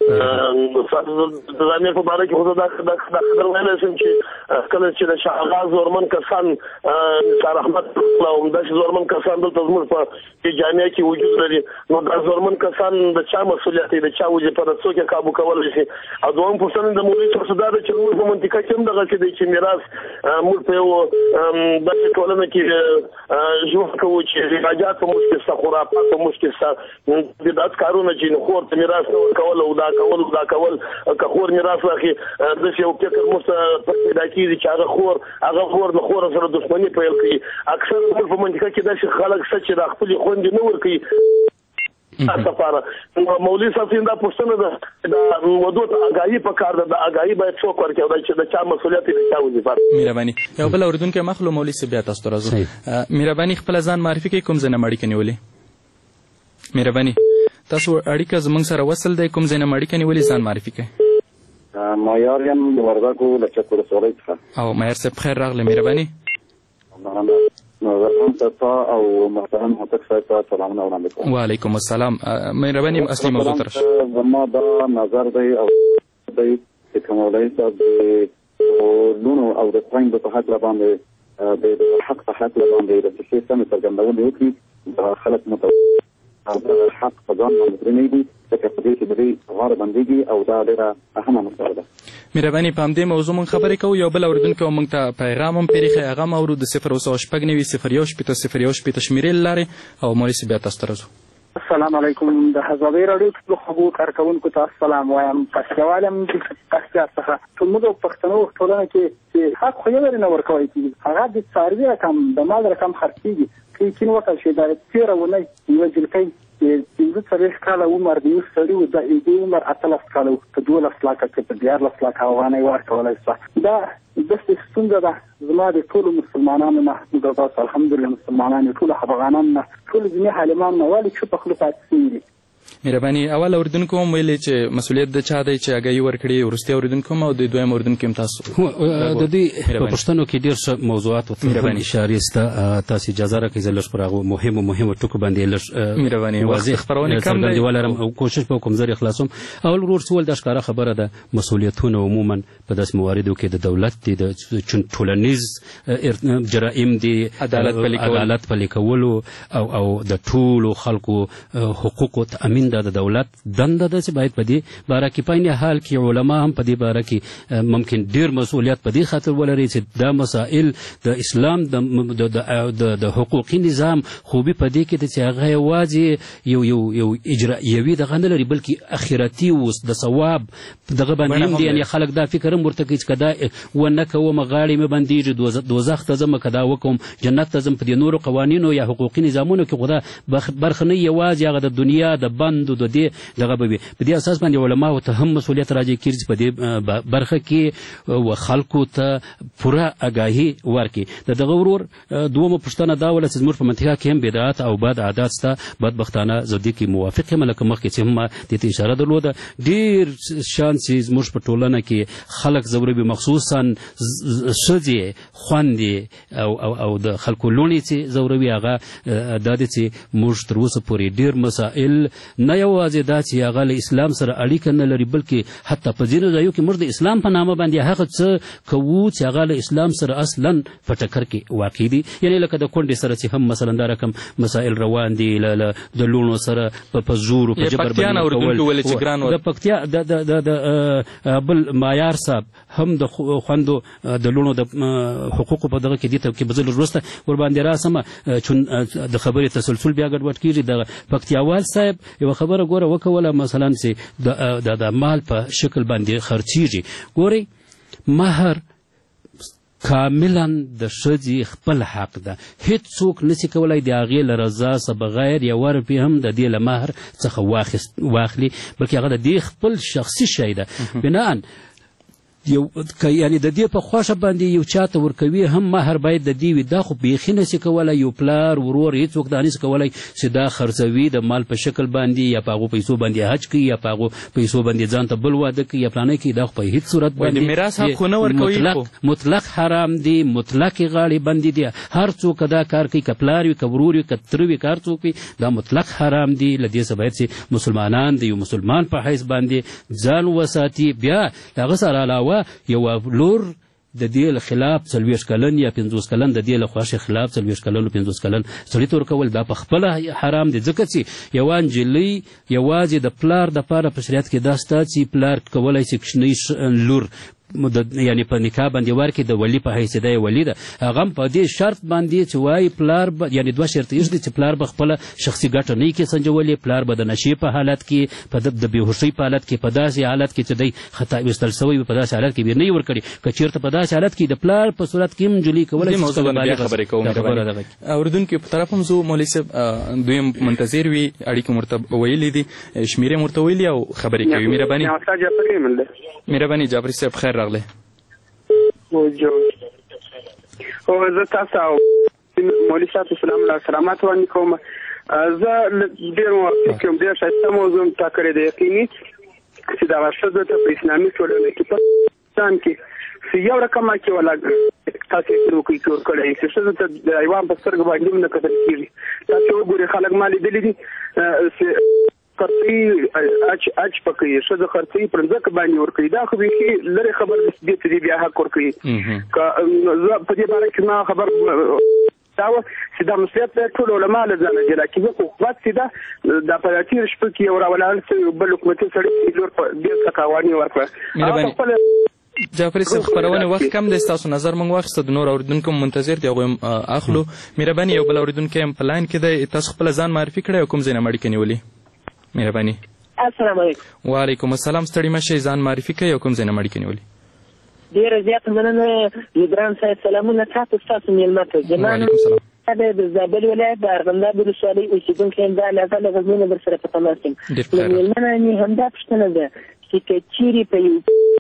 د ځانې په باره کې خو دا خبر ویلی شم چې کله چې د شاه غاز زورمن کسان نثار احمد او همداسې زورمن کسان دلته زموږ په جامعه کې وجود لري نو دا زورمن کسان د چا مسؤلیت دی د چا وجې پر څوک یې کابو کولی شي. او دویم پوښتنه د مولوي څخه دا ده چې موږ په منطقه کې هم دغسې دی چې میراث موږ په یو داسې ټولنه کې ژوند کوو چې رواجات په موږ کې شته خرافات په موږ کې شته بدعت کارونه چې خور ته میراث نه ورکول او دا کول که خور میراث واخلي داسې یو فکر موږ ته پیدا کېږي چې هغه خور د خور سره دښمني پیل کوي. اکثر زموږ په منطقه کې داسې خلک شته چې د خپلې خویندې نه ورکوي لپاره. مولوي صاحب دا پوښتنه ده د ودو ته آګاهي پکار ده د آګاهي باید څوک ورکوي چې د چا مسؤلیت دی د چا وظیفه. مهرباني یو بل اورېدونکی مخلو مولوي صاحب بیا تاسو ته راځو. مهرباني خپله ځان معرفي کوئ کوم ځای نه اړیکه نیولې. مهرباني تاسو اړیکه زموږ سره وصل دی کوم ځای نه اړیکه نیولې ځان معرفي کوئ. معیار یم د وردګو له چک ولسوالۍ څخه. او معیار صاحب خیر راغلی. مهرباني او محترم هوتک صاحب ته سلامونه وړاندې کوم. وعلیکم السلام. مهرباني اصلي موضوع ته راشئ. زما دا نظر دی او دی چې که مولوي صاحب د لونو او د خویندو په هکله باندې د حق په هکله باندې د څه سمې څرګندونې وکړي د خلک حق په ځان باندې پرې دي ځکه په دې کې د دې غاړه بندېږي او دا ډېره اهمه مسله ده. مهرباني په همدې موضوع موږ خبرې کوو. یو بل اورېدونکی موږ ته پیغام هم پرېښی هغه هم اورو د 0 9 شپږ 0 1 0 1 0 شمېرې له لارې او مولوي صاحب بیا تاسو ته راځو. السلام علیکم. د هزابي راډیو ټولو خبرو کارکوونکو ته السلام وایم. پښتیوال یم د پښتیا څخه زموږ پښتنو ټولنه کې چې حق خو یې نه ورکوی کېږي هغه د څاروي رقم د مال رقم خرڅېږي که یقین وکړل شي دا 13 اونۍ یوه جلکۍ 15 کاله عمر د یو سړي و د عمر 18 کاله و په 12 لکه کې په 14 لکه افغانۍ ورکولی شوه. دا داسې ستونزه ده زما د ټولو مسلمانانو نه موږ تاسو الحمدلله مسلمانان ټولو افغانان نه ټولو ځینې عالمان نه ولې چوپ خوله پاتې شوي دي. مهرباني اول اورېدونکو هم ویلې چې مسؤلیت د چا دی چې آګاهي ورکړي وروستي اورېدونکو هم او د دویم اورېدونکي هم تاسو د دې په پوښتنو کې ډېر ښه موضوعات ورته اشارې شته. تاسو اجازه راکړئ زه لږ پر هغو مهمو ټکو باندې لږ واضح څرګندي ولرم او کوشش به وکړم زر یې خلاصوم. اول ورور څه ویل دا ښکاره خبره ده مسؤلیتونه عموما په داسې مواردو کې د دولت دي د ټولنیز جرایم دي عدالت پلي کولو او د ټولو خلکو حقوقو تأمین د دولت دنده ده چې باید په دې باره کې په عین حال کې علما هم په دې باره کې ممکن ډېر مسؤلیت په دې خاطر ولري چې دا مسائل د اسلام د حقوقي نظام خوبي په دې کې ده چې هغه یوازې یو اجرایوي دغه نه لري بلکې اخرتي اوس د ثواب دغه باندې هم دي. یعنې خلک دا فکر هم ورته کوي چې که دا ونه کومه غاړې مې بندېږي دوزخ ته ځم که دا وکړم جنت ته ځم. په دې نورو قوانینو یا حقوقي نظامونو کې خو دا برخه نه یوازې هغه د دنیا د بند د دې دغه به وي. په دې اساس باندې علماو ته هم مسؤلیت راجع کېږي چې په دې برخه کې خلکو ته پوره آګاهي ورکړي. د دغه ورور دومه پوښتنه دا وله چې زموږ په منطقه کې هم بدعات او بد عادات شته. بدبختانه زه دې کې موافق یم لکه مخکې چې هم دې ته اشاره درلوده. ډېر شان چې زموږ په ټولنه کې خلک ځوروي خصوصا ښځې خویندې او د خلکو لوڼې چې ځوروي هغه دا دی چې موږ تر اوسه پورې ډېر مسایل نه یوازې دا چې هغه له اسلام سره اړیکه نه لري بلکې حتی په ځینو ځایو کې موږ د اسلام په نامه باندې هغه څه کوو چې هغه له اسلام سره اصلا په ټکر کې واقع دي. یعنې لکه د کونډې سره چې هم مثلا دا رقم مسائل روان دي د لوڼو سره په زور په جبر باندې د پکتیا د بل معیار صاحب هم د خوندو د لوڼو د حقوقو په دغه کې دي ته کې بزل وروسته ورباندې راسمه چون د خبرې تسلسل بیا ګډوډ کېږي. د پکتیاوال صاحب یوه خبره ګوره وکوله مثلا چې د مال په شکل باندې خرچیږي. ګورئ مهر کاملا د ښځې خپل حق ده، هیڅوک نشي کولی د هغې له رضا څخه بغیر یوه روپۍ هم د دې له مهر څخه واخلي، بلکې هغه د دې خپل شخصي شی ده. بناً یعنی د دې په خوښه باندې یو چاته ورکوي هم مهر باید د دې وي. دا خو بیخي نشي کولی یو پلار ورور هېڅوک دا نشي کولی چې دا خرڅوي د مال په شکل باندې یا په هغو پیسو باندې حج کوي یا په هغو پیسو باندې ځان ته بل واده کوي یا پلانی کوي. دا خو په هېڅ صورت باندې مطلق حرام دی، مطلقې غاړې بندې دي. هر څوک دا کار کوي، که پلار وي که ورور وي که تره وي که هر څوک وي، دا مطلق حرام دی. له دې څخه باید چې مسلمانان د یو مسلمان په حیث باندې ځان وساتي. بیا د هغه سره علاوه یو لور د دې خلاف 40 کلن یا 50 کلن د دې له خوښې خلاف 40 کلن او 50 کلن سړي ته ورکول دا په خپله حرام دی، ځکه چې یوه نجلۍ یوازې د پلار دپاره په شریعت کې دا شته چې پلار کولی شي کوچنۍ لور یعنی په نکاح باندې ورکړي د ولی په حیث دی ولی ده. هغه هم په دې شرط باندې چې وایي پلار یعنی دوه شرط یې دي چې پلار به خپله شخصي ګټه نه کې سنجولې، پلار به د نشې په حالت کې په د بېهوشۍ په حالت کې په داسې حالت کې چې دی خطا ویستل سوی په داسې حالت کې به نه یې ورکړي. که چېرته په داسې حالت کې د پلار په صورت کې هم نجلۍ کولی اورېدونکي په طرف هم زه مولوي صاحب دویم منتظر وي، اړیکې مو ورته ویلي دي، شمېرې مو ورته ویلي او خبرې کوي. مهرباني جعفري صاحب خیر راغلی. زه تاسو او مولوي صاحب سلام الله سلامات وړاندې کوم. زه ډېر موافق یم، ډېر ښایسته موضوع مو تا کړې ده. یقیني چې دغه ښځو ته په اسلامي ټولنه کې په پاکستان کې یو رقم کې ولا تاسو یې وکړئ چې ورکړی چې ښځو ته د حیوان په سترګو باندې هم نه کتل کېږي. تاسو وګورئ خلک ما لیدلي دي خرڅوي اچ پکوي، ښځه خرڅوي پر ځمکه باندې ورکوي. دا خو بیخي لرې خبر دې ته دې بیا حق ورکوي. زه په دې باره کې ما خبر دا و چې دا مسؤلیت ټول علما له ځانه جلا کېږي. خو وخت چې دا په تېرو شپو کې یو راولاړ شوی بل حکومتي سړي لور په دې څخه قوانین ورکړه. جعفري صاحب خپرونې وخت کم دی، ستاسو نظر موږ واخیسته، د نور اورېدونکو منتظر دی، هغوی هم اخلو. مهرباني یو بل اورېدونکی هم په لاین کې دی، تاسو خپله ځان معرفي کړئ او کوم ځای نه مو اړیکه نیولې؟ مهرباني. السلام علیکم. وعلیکم السلام. ستړي مه شئ، ځان معرفي کړئ او کوم ځای نه مو اړیکه نیولې؟ ډېره زیاته مننه جبران صاحب، سلامونه تاسو ستاسو مېلمه ته. وعلیکم السلام. د زابل ولایت د ارغنداب ولسوالۍ اوسېدونکی یم. دا لهجه له غزني در سره په تماس یم. له مېلمه نه مې همدا پوښتنه ده چې که چیرې په یو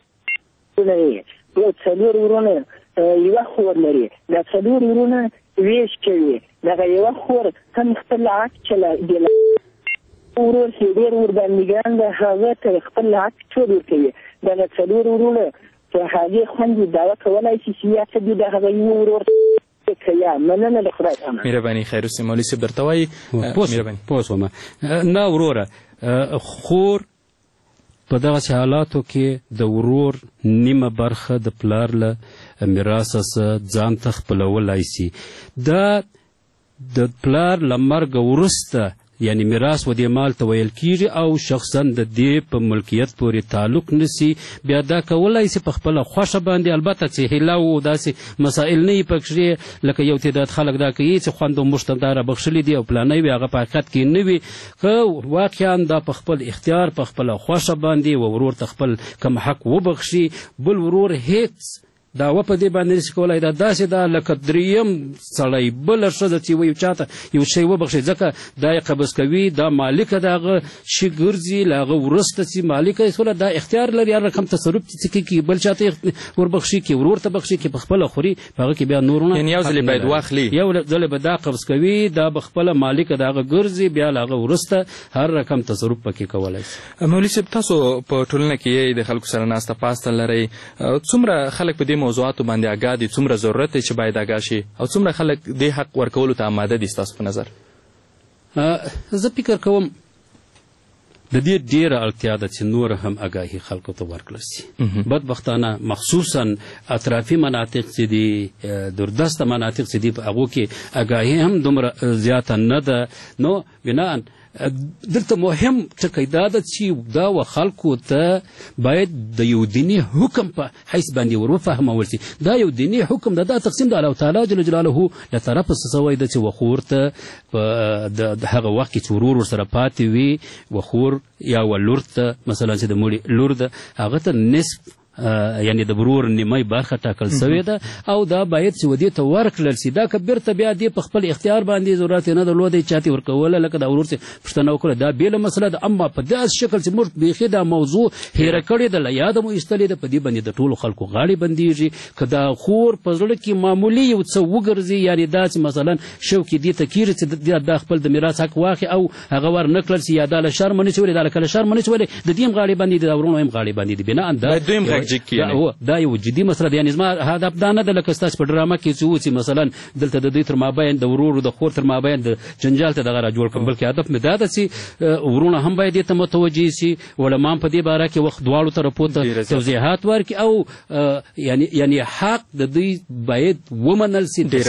څلور ورونه یوه خور لري، دا څلور ورونه ویش کوي، دغه یوه خور هم خپل حق چلوي، ورور چې ډېر ورباندې ګران ده هغه ته خپل حق ټول ورکوي. دغه څلور ورونه په هغې خوندې دعوه کولی شي چې یا څه دي د هغه یو ورور مننه له خدای امر. مهرباني. خیر اوسې مولوي صاحب درته وایي. پوه شومه. نه وروره، خور په دغسې حالاتو کې د ورور نیمه برخه د پلار له میراثه څخه ځان ته خپلولی سي. دا د پلار له مرګه وروسته یعنی میراث و دې مال ته ویل کېږي او شخصا د دې په ملکیت پورې تعلق نسی. بیا دا کولی سي په خپله خوښه باندې، البته چې هیله و داسې مسائل نه وي پکښې لکه یو تعداد خلک دا کوي چې خوند و مشت دا رابخښلي دي او پلانی وي، هغه په حقیقت کې نه وي. که واقعا دا په خپل اختیار په خپله خوښه باندې و ورور ته خپل کم حق وبخښي، بل ورور هیڅ دعوه په دې باندې نشي کولی. دا داسې ده لکه دریم سړی بله ښځه چې یو چاته یو شی وبخښي، ځکه دا یې قبض کوي، دا مالکه د هغه شي ګرځي، له هغه وروسته چې مالکه یې سوله دا اختیار لري هر رقم تصرف چې کوي، بل چاته وربخښي کې ورور ته بخښي کې په خپله خوري، په هغه کې بیا نورونه یعنې یو ځلې باید واخلي، یو ځلې به دا قبض کوي، دا به خپله مالکه د هغه ګرځي، بیا له هغه وروسته هر رقم تصرف پکې کولی شي. مولوي صاحب تاسو په ټولنه کې د خلکو سره ناسته پاسته لرئ، څومره خلک په دې موضوعاتو باندې آګاه دي، څومره ضرورت دی چې باید آګاه شي او څومره خلک دې حق ورکولو ته آماده دي ستاسو په نظر؟ زه فکر کوم د دې ډیره اړتیا ده چې نور هم آګاهي خلکو ته ورکړل شي. بدبختانه مخصوصا اطرافي مناطق چې دي دوردسته مناطق چې دي په هغو کې آګاهي هم دومره زیاته نه ده. نو بناء دلته مهم ټکی دا ده چې دا و خلکو ته باید د یو دیني حکم په حیث باندې ور وفهمول شي. دا یو دیني حکم ده، دا تقسیم د الله تعالی جل جلاله له طرفه سوی ده چې وخور ته د هغه وخت کې چې ورور ورسره پاتې وي، وخور یا ولور ته مثلا چې د مړي لور ده هغه ته نصف یعنی د برور نیمه برخه ټاکل شوې ده او دا باید چې ودې ته ورکړل شي. دا که بیرته بیا دې په خپل اختیار باندې ضرورت نه درلودی چاته ورکوله لکه دا ورور څه پوښتنه وکړه، دا بیله مسله ده. اما په داسې شکل چې موږ بیخي دا موضوع هیره کړې ده، له یاده مو ایستلې ده، په دې باندې د ټولو خلکو غاړې بندېږي. که دا خور په زړه کې معمولي یو څه وګرځي، یعنی دا چې مثلا شوکې دې ته کېږي چې دا خپل د میراث حق واخلي او هغه ور نه کړل شي، یا دا له شرمه نه شولې، دا له کله شرمه نه شولې، د دې هم غاړې باندې دي، د ورونو هم غاړې باندې دي. بنا دا یو جدي مسله ده. یعنی زما هدف دا نه ده لکه ستاسو په ډرامه کې چې مثلا دلته د دوی تر مابین د ورور د خور تر مابین د جنجال ته دغه را جوړ کړم، بلکې هدف مې دا ده چې ورونه هم باید دې ته متوجه شي، علما په دې باره کې وخت دواړو طرفو ته توضیحات ورکړي او یعنی حق د دوی باید ومنل شي.